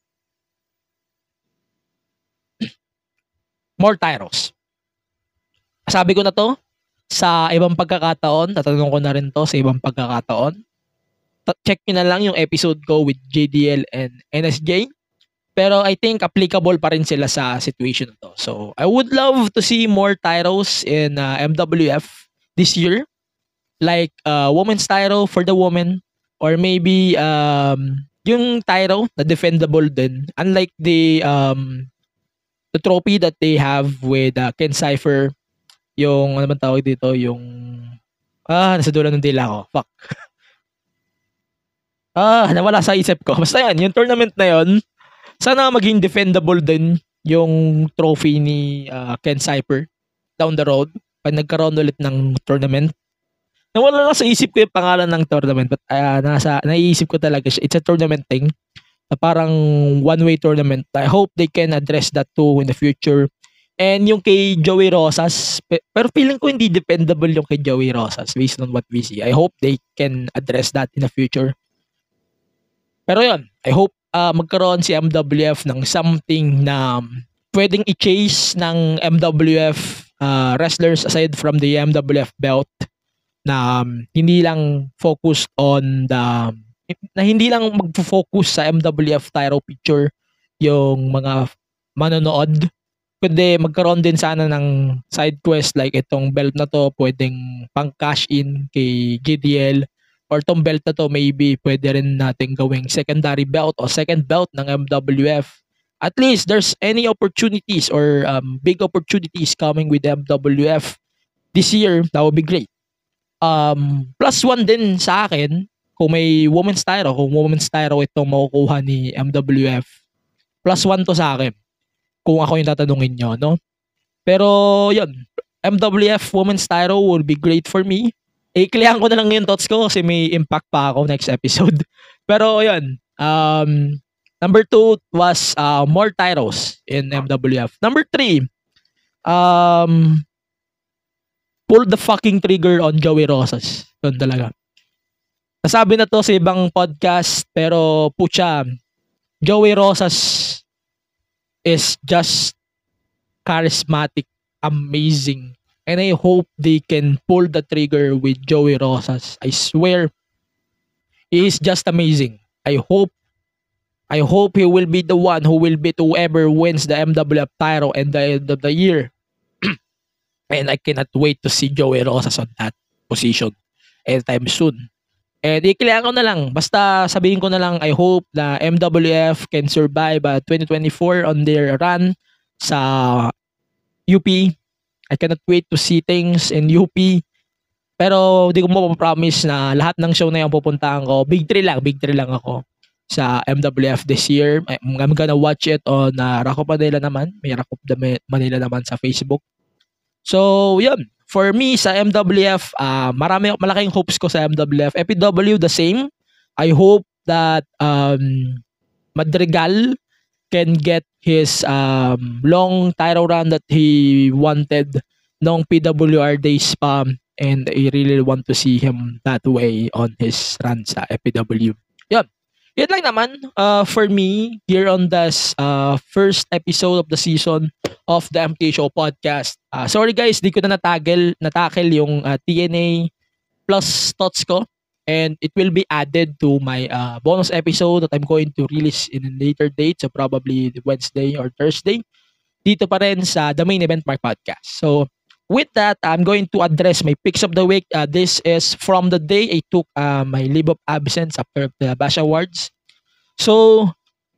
more Tyros. Sabi ko na to sa ibang pagkakataon, tatanong ko na rin to sa ibang pagkakataon. Check nyo na lang yung episode ko with JDL and NSJ. Pero I think applicable pa rin sila sa situation na to. So, I would love to see more Tyros in MWF this year. Like women's Tyro for the women, or maybe yung Tyro na defendable din. Unlike the trophy that they have with Ken Cypher, yung ano bang tawag dito, yung nasa dulo ng dila ko. Fuck. Nawala sa isip ko. Basta yan, yung tournament na yun, sana maging defendable din yung trophy ni Ken Cypher down the road pag nagkaroon ulit ng tournament. Nawala lang sa isip ko yung pangalan ng tournament, but naiisip ko talaga siya. It's a tournament thing. Parang one-way tournament. I hope they can address that too in the future. And yung kay Joey Rosas, pero feeling ko hindi dependable yung kay Joey Rosas based on what we see. I hope they can address that in the future. Pero yun, I hope magkaroon si MWF ng something na pwedeng i-chase ng MWF wrestlers aside from the MWF belt, na hindi lang focused on hindi lang mag-focus sa MWF Tyro picture yung mga manonood, kundi magkaroon din sana ng side quest like itong belt na to, pwedeng pang cash in kay GDL, or tong belt na to, maybe pwede rin natin gawing secondary belt o second belt ng MWF. At least there's any opportunities or big opportunities coming with MWF this year, that would be great. +1 din sa akin kung may women's title, kung women's title itong makukuha ni MWF. +1 to sa akin kung ako yung tatanungin nyo, no? Pero yun, MWF women's title will be great for me. Iklihan ko na lang yung thoughts ko kasi may impact pa ako next episode. Pero yun, number 2 was more titles in MWF. Number 3, pull the fucking trigger on Joey Rosas. Yun talaga. Nasabi na to sa ibang podcast, pero pucha, Joey Rosas is just charismatic, amazing. And I hope they can pull the trigger with Joey Rosas. I swear, he is just amazing. I hope he will be the one who will beat whoever wins the MWF title at the end of the year. And I cannot wait to see Joey Rosas on that position anytime soon. And ikilihan ko na lang. Basta sabihin ko na lang, I hope na MWF can survive 2024 on their run sa UP. I cannot wait to see things in UP. Pero di ko mapapromise na lahat ng show na yung pupuntahan ko. Big 3 lang ako sa MWF this year. I'm gonna watch it on Rock of Manila naman. May Rock of Manila naman sa Facebook. So, yun. For me, sa MWF, malaking hopes ko sa MWF. FPW, the same. I hope that Madrigal can get his long title run that he wanted nung PWR days pa. And I really want to see him that way on his run sa FPW. Yun. Yun lang naman for me here on this first episode of the season of the MK Show podcast. Sorry guys, di ko na natakel yung TNA plus thoughts ko, and it will be added to my bonus episode that I'm going to release in a later date, so probably Wednesday or Thursday, dito pa rin sa The Main Event Mark Podcast. So with that, I'm going to address my picks of the week. This is from the day I took my leave of absence after the Bash Awards. So,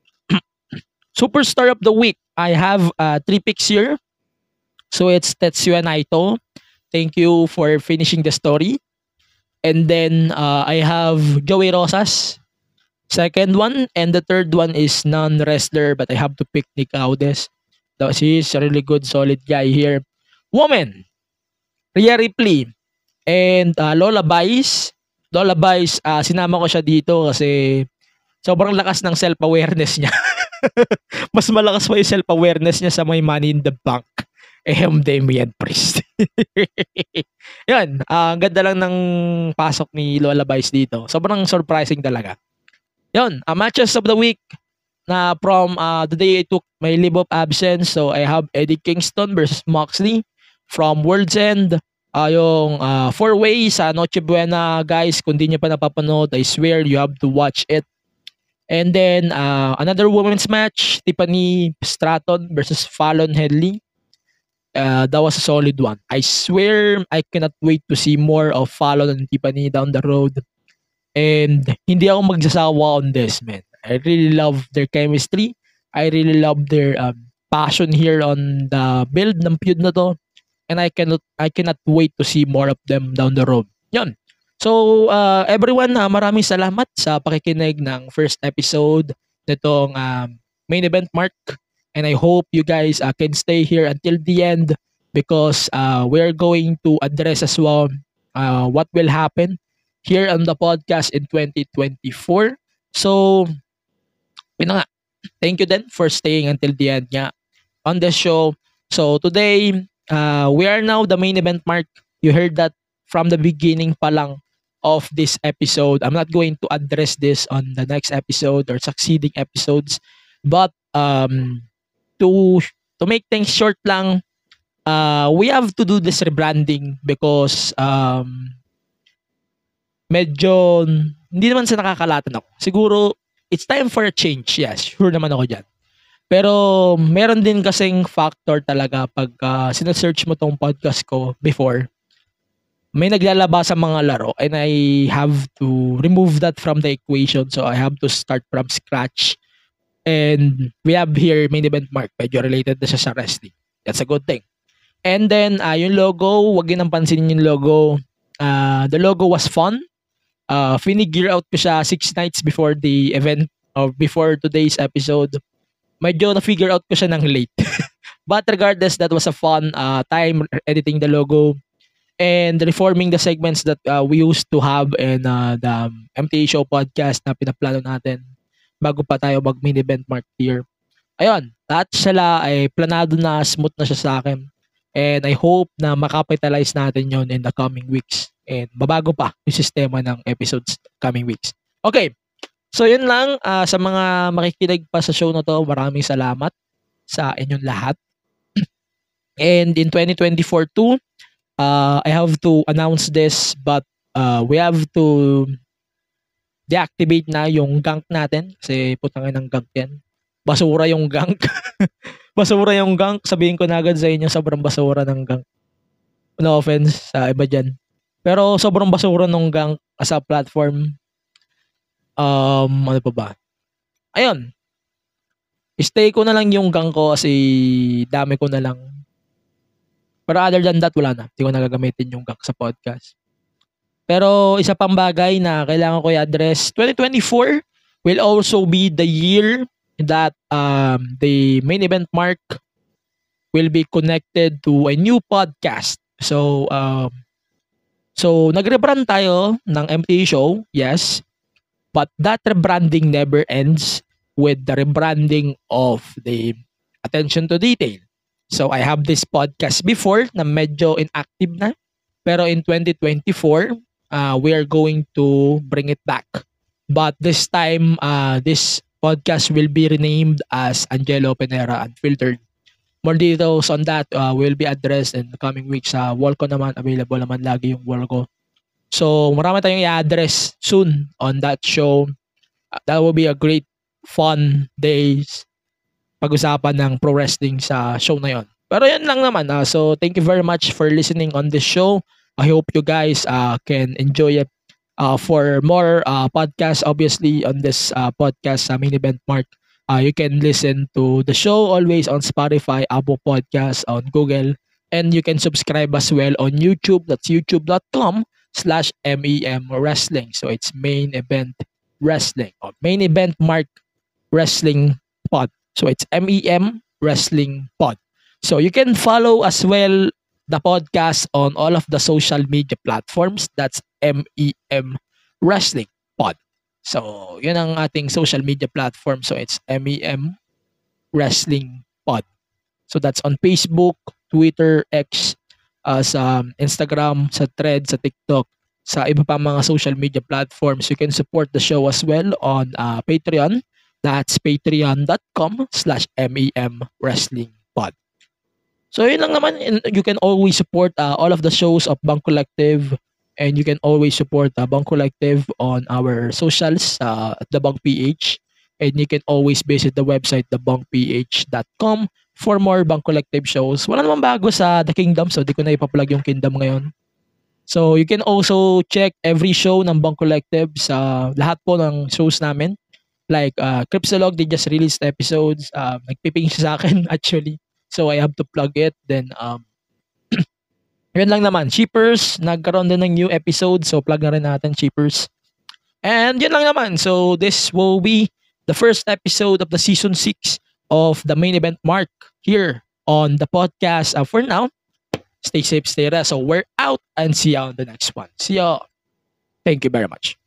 Superstar of the Week, I have 3 picks here. So, it's Tetsuya Naito. Thank you for finishing the story. And then, I have Joey Rosas. Second one. And the third one is non-wrestler, but I have to pick Nick Audes. He's a really good, solid guy here. Woman, Rhea Ripley and Lola Vice. Lola Vice, sinama ko siya dito kasi sobrang lakas ng self-awareness niya. Mas malakas pa yung self-awareness niya sa may Money in the Bank. Damian Priest. Yan, ang ganda lang ng pasok ni Lola Vice dito. Sobrang surprising talaga. Yan, matches of the week na from the day I took my leave of absence. So I have Eddie Kingston versus Moxley from World's End. Yung 4-way sa Noche Buena, guys, kung di nyo pa napapanood, I swear you have to watch it. And then another women's match, Tiffany Stratton versus Fallon Henley. That was a solid one. I swear I cannot wait to see more of Fallon and Tiffany down the road. And hindi ako magsasawa on this, man. I really love their chemistry. I really love their passion here on the build ng feud na to. And I cannot wait to see more of them down the road. Yun. So, everyone, maraming salamat sa pakikinig ng first episode nitong Main Event Mark. And I hope you guys can stay here until the end because we're going to address as well what will happen here on the podcast in 2024. So, yun na nga. Thank you then for staying until the end nga on the show. So, today, we are now the Main Event Mark. You heard that from the beginning pa lang of this episode. I'm not going to address this on the next episode or succeeding episodes. But to make things short lang, we have to do this rebranding because medyo hindi naman sa nakakalatan ako. Siguro, it's time for a change. Yes, sure naman ako dyan. Pero meron din kasing factor talaga pag sinesearch mo tong podcast ko before. may naglalabas sa mga laro and I have to remove that from the equation. So I have to start from scratch. And we have here main event Mark. Medyo related na siya sa wrestling. That's a good thing. And then yung logo, wag yun ang pansinin yung logo. The logo was fun. Finigure out ko siya 6 nights before the event or before today's episode. Medyo na-figure out ko siya ng late. But regardless, that was a fun time editing the logo and reforming the segments that we used to have in the MTA Show podcast na pinaplano natin bago pa tayo mag-main event Mark here. Ayun, lahat sila ay planado na, smooth na siya sa akin. And I hope na makapitalize natin yon in the coming weeks. And babago pa yung sistema ng episodes coming weeks. Okay, so yun lang. Sa mga makikinig pa sa show na to, maraming salamat sa inyong lahat. And in 2024 too, I have to announce this, but we have to deactivate na yung gank natin kasi putangin ng gank yan. Basura yung gank. Basura yung gank. Sabihin ko na agad sa inyo, sobrang basura ng gank. No offense sa iba dyan. Pero sobrang basura ng gank as a platform. Ano pa ba? Ayun. Stay ko na lang yung gank ko kasi dami ko na lang. Pero other than that, wala na. Hindi ko nagagamitin yung gank sa podcast. Pero isa pang bagay na kailangan ko i-address, 2024 will also be the year that the main event Mark will be connected to a new podcast. So nag-rebrand tayo ng MTA Show, yes. But that rebranding never ends with the rebranding of the Attention to Detail. So I have this podcast before na medyo inactive na. Pero in 2024, we are going to bring it back. But this time, this podcast will be renamed as Angelo Penera Unfiltered. More details on that will be addressed in the coming weeks. Sa wall ko naman, available naman lagi yung wall ko. So, marami tayong i-address soon on that show. That will be a great fun days pag-usapan ng pro wrestling sa show na yon. Pero yan lang naman. So, thank you very much for listening on this show. I hope you guys can enjoy it. For more podcasts, obviously, on this podcast, Main Event Mark, you can listen to the show always on Spotify, Apple Podcasts, on Google, and you can subscribe as well on YouTube. That's youtube.com/MEM Wrestling. So it's Main Event Wrestling or Main Event Mark Wrestling Pod. So it's MEM Wrestling Pod. So you can follow as well the podcast on all of the social media platforms. That's MEM Wrestling Pod. So, yun ang ating social media platform. So, it's MEM Wrestling Pod. So, that's on Facebook, Twitter, X, sa Instagram, sa Threads, sa TikTok, sa iba pa mga social media platforms. You can support the show as well on Patreon. That's patreon.com/MEM Wrestling Pod. So, yun lang naman. You can always support all of the shows of Bang Collective. And you can always support Bang Collective on our socials at The Bang PH. And you can always visit the website thebangph.com for more Bang Collective shows. Wala namang bago sa The Kingdom, so di ko na ipa-plug yung Kingdom ngayon. So you can also check every show ng Bang Collective sa lahat po ng shows namin. Like Cripsolog, they just released episodes. Nagpiping siya sa akin actually. So I have to plug it. Then yun lang naman. Cheapers, nagkaroon din ng new episode. So, plug na rin natin, Cheapers. And yun lang naman. So, this will be the first episode of the Season 6 of the Main Event Mark here on the podcast. For now, stay safe, stay rest. So, we're out and see you on the next one. See ya. Thank you very much.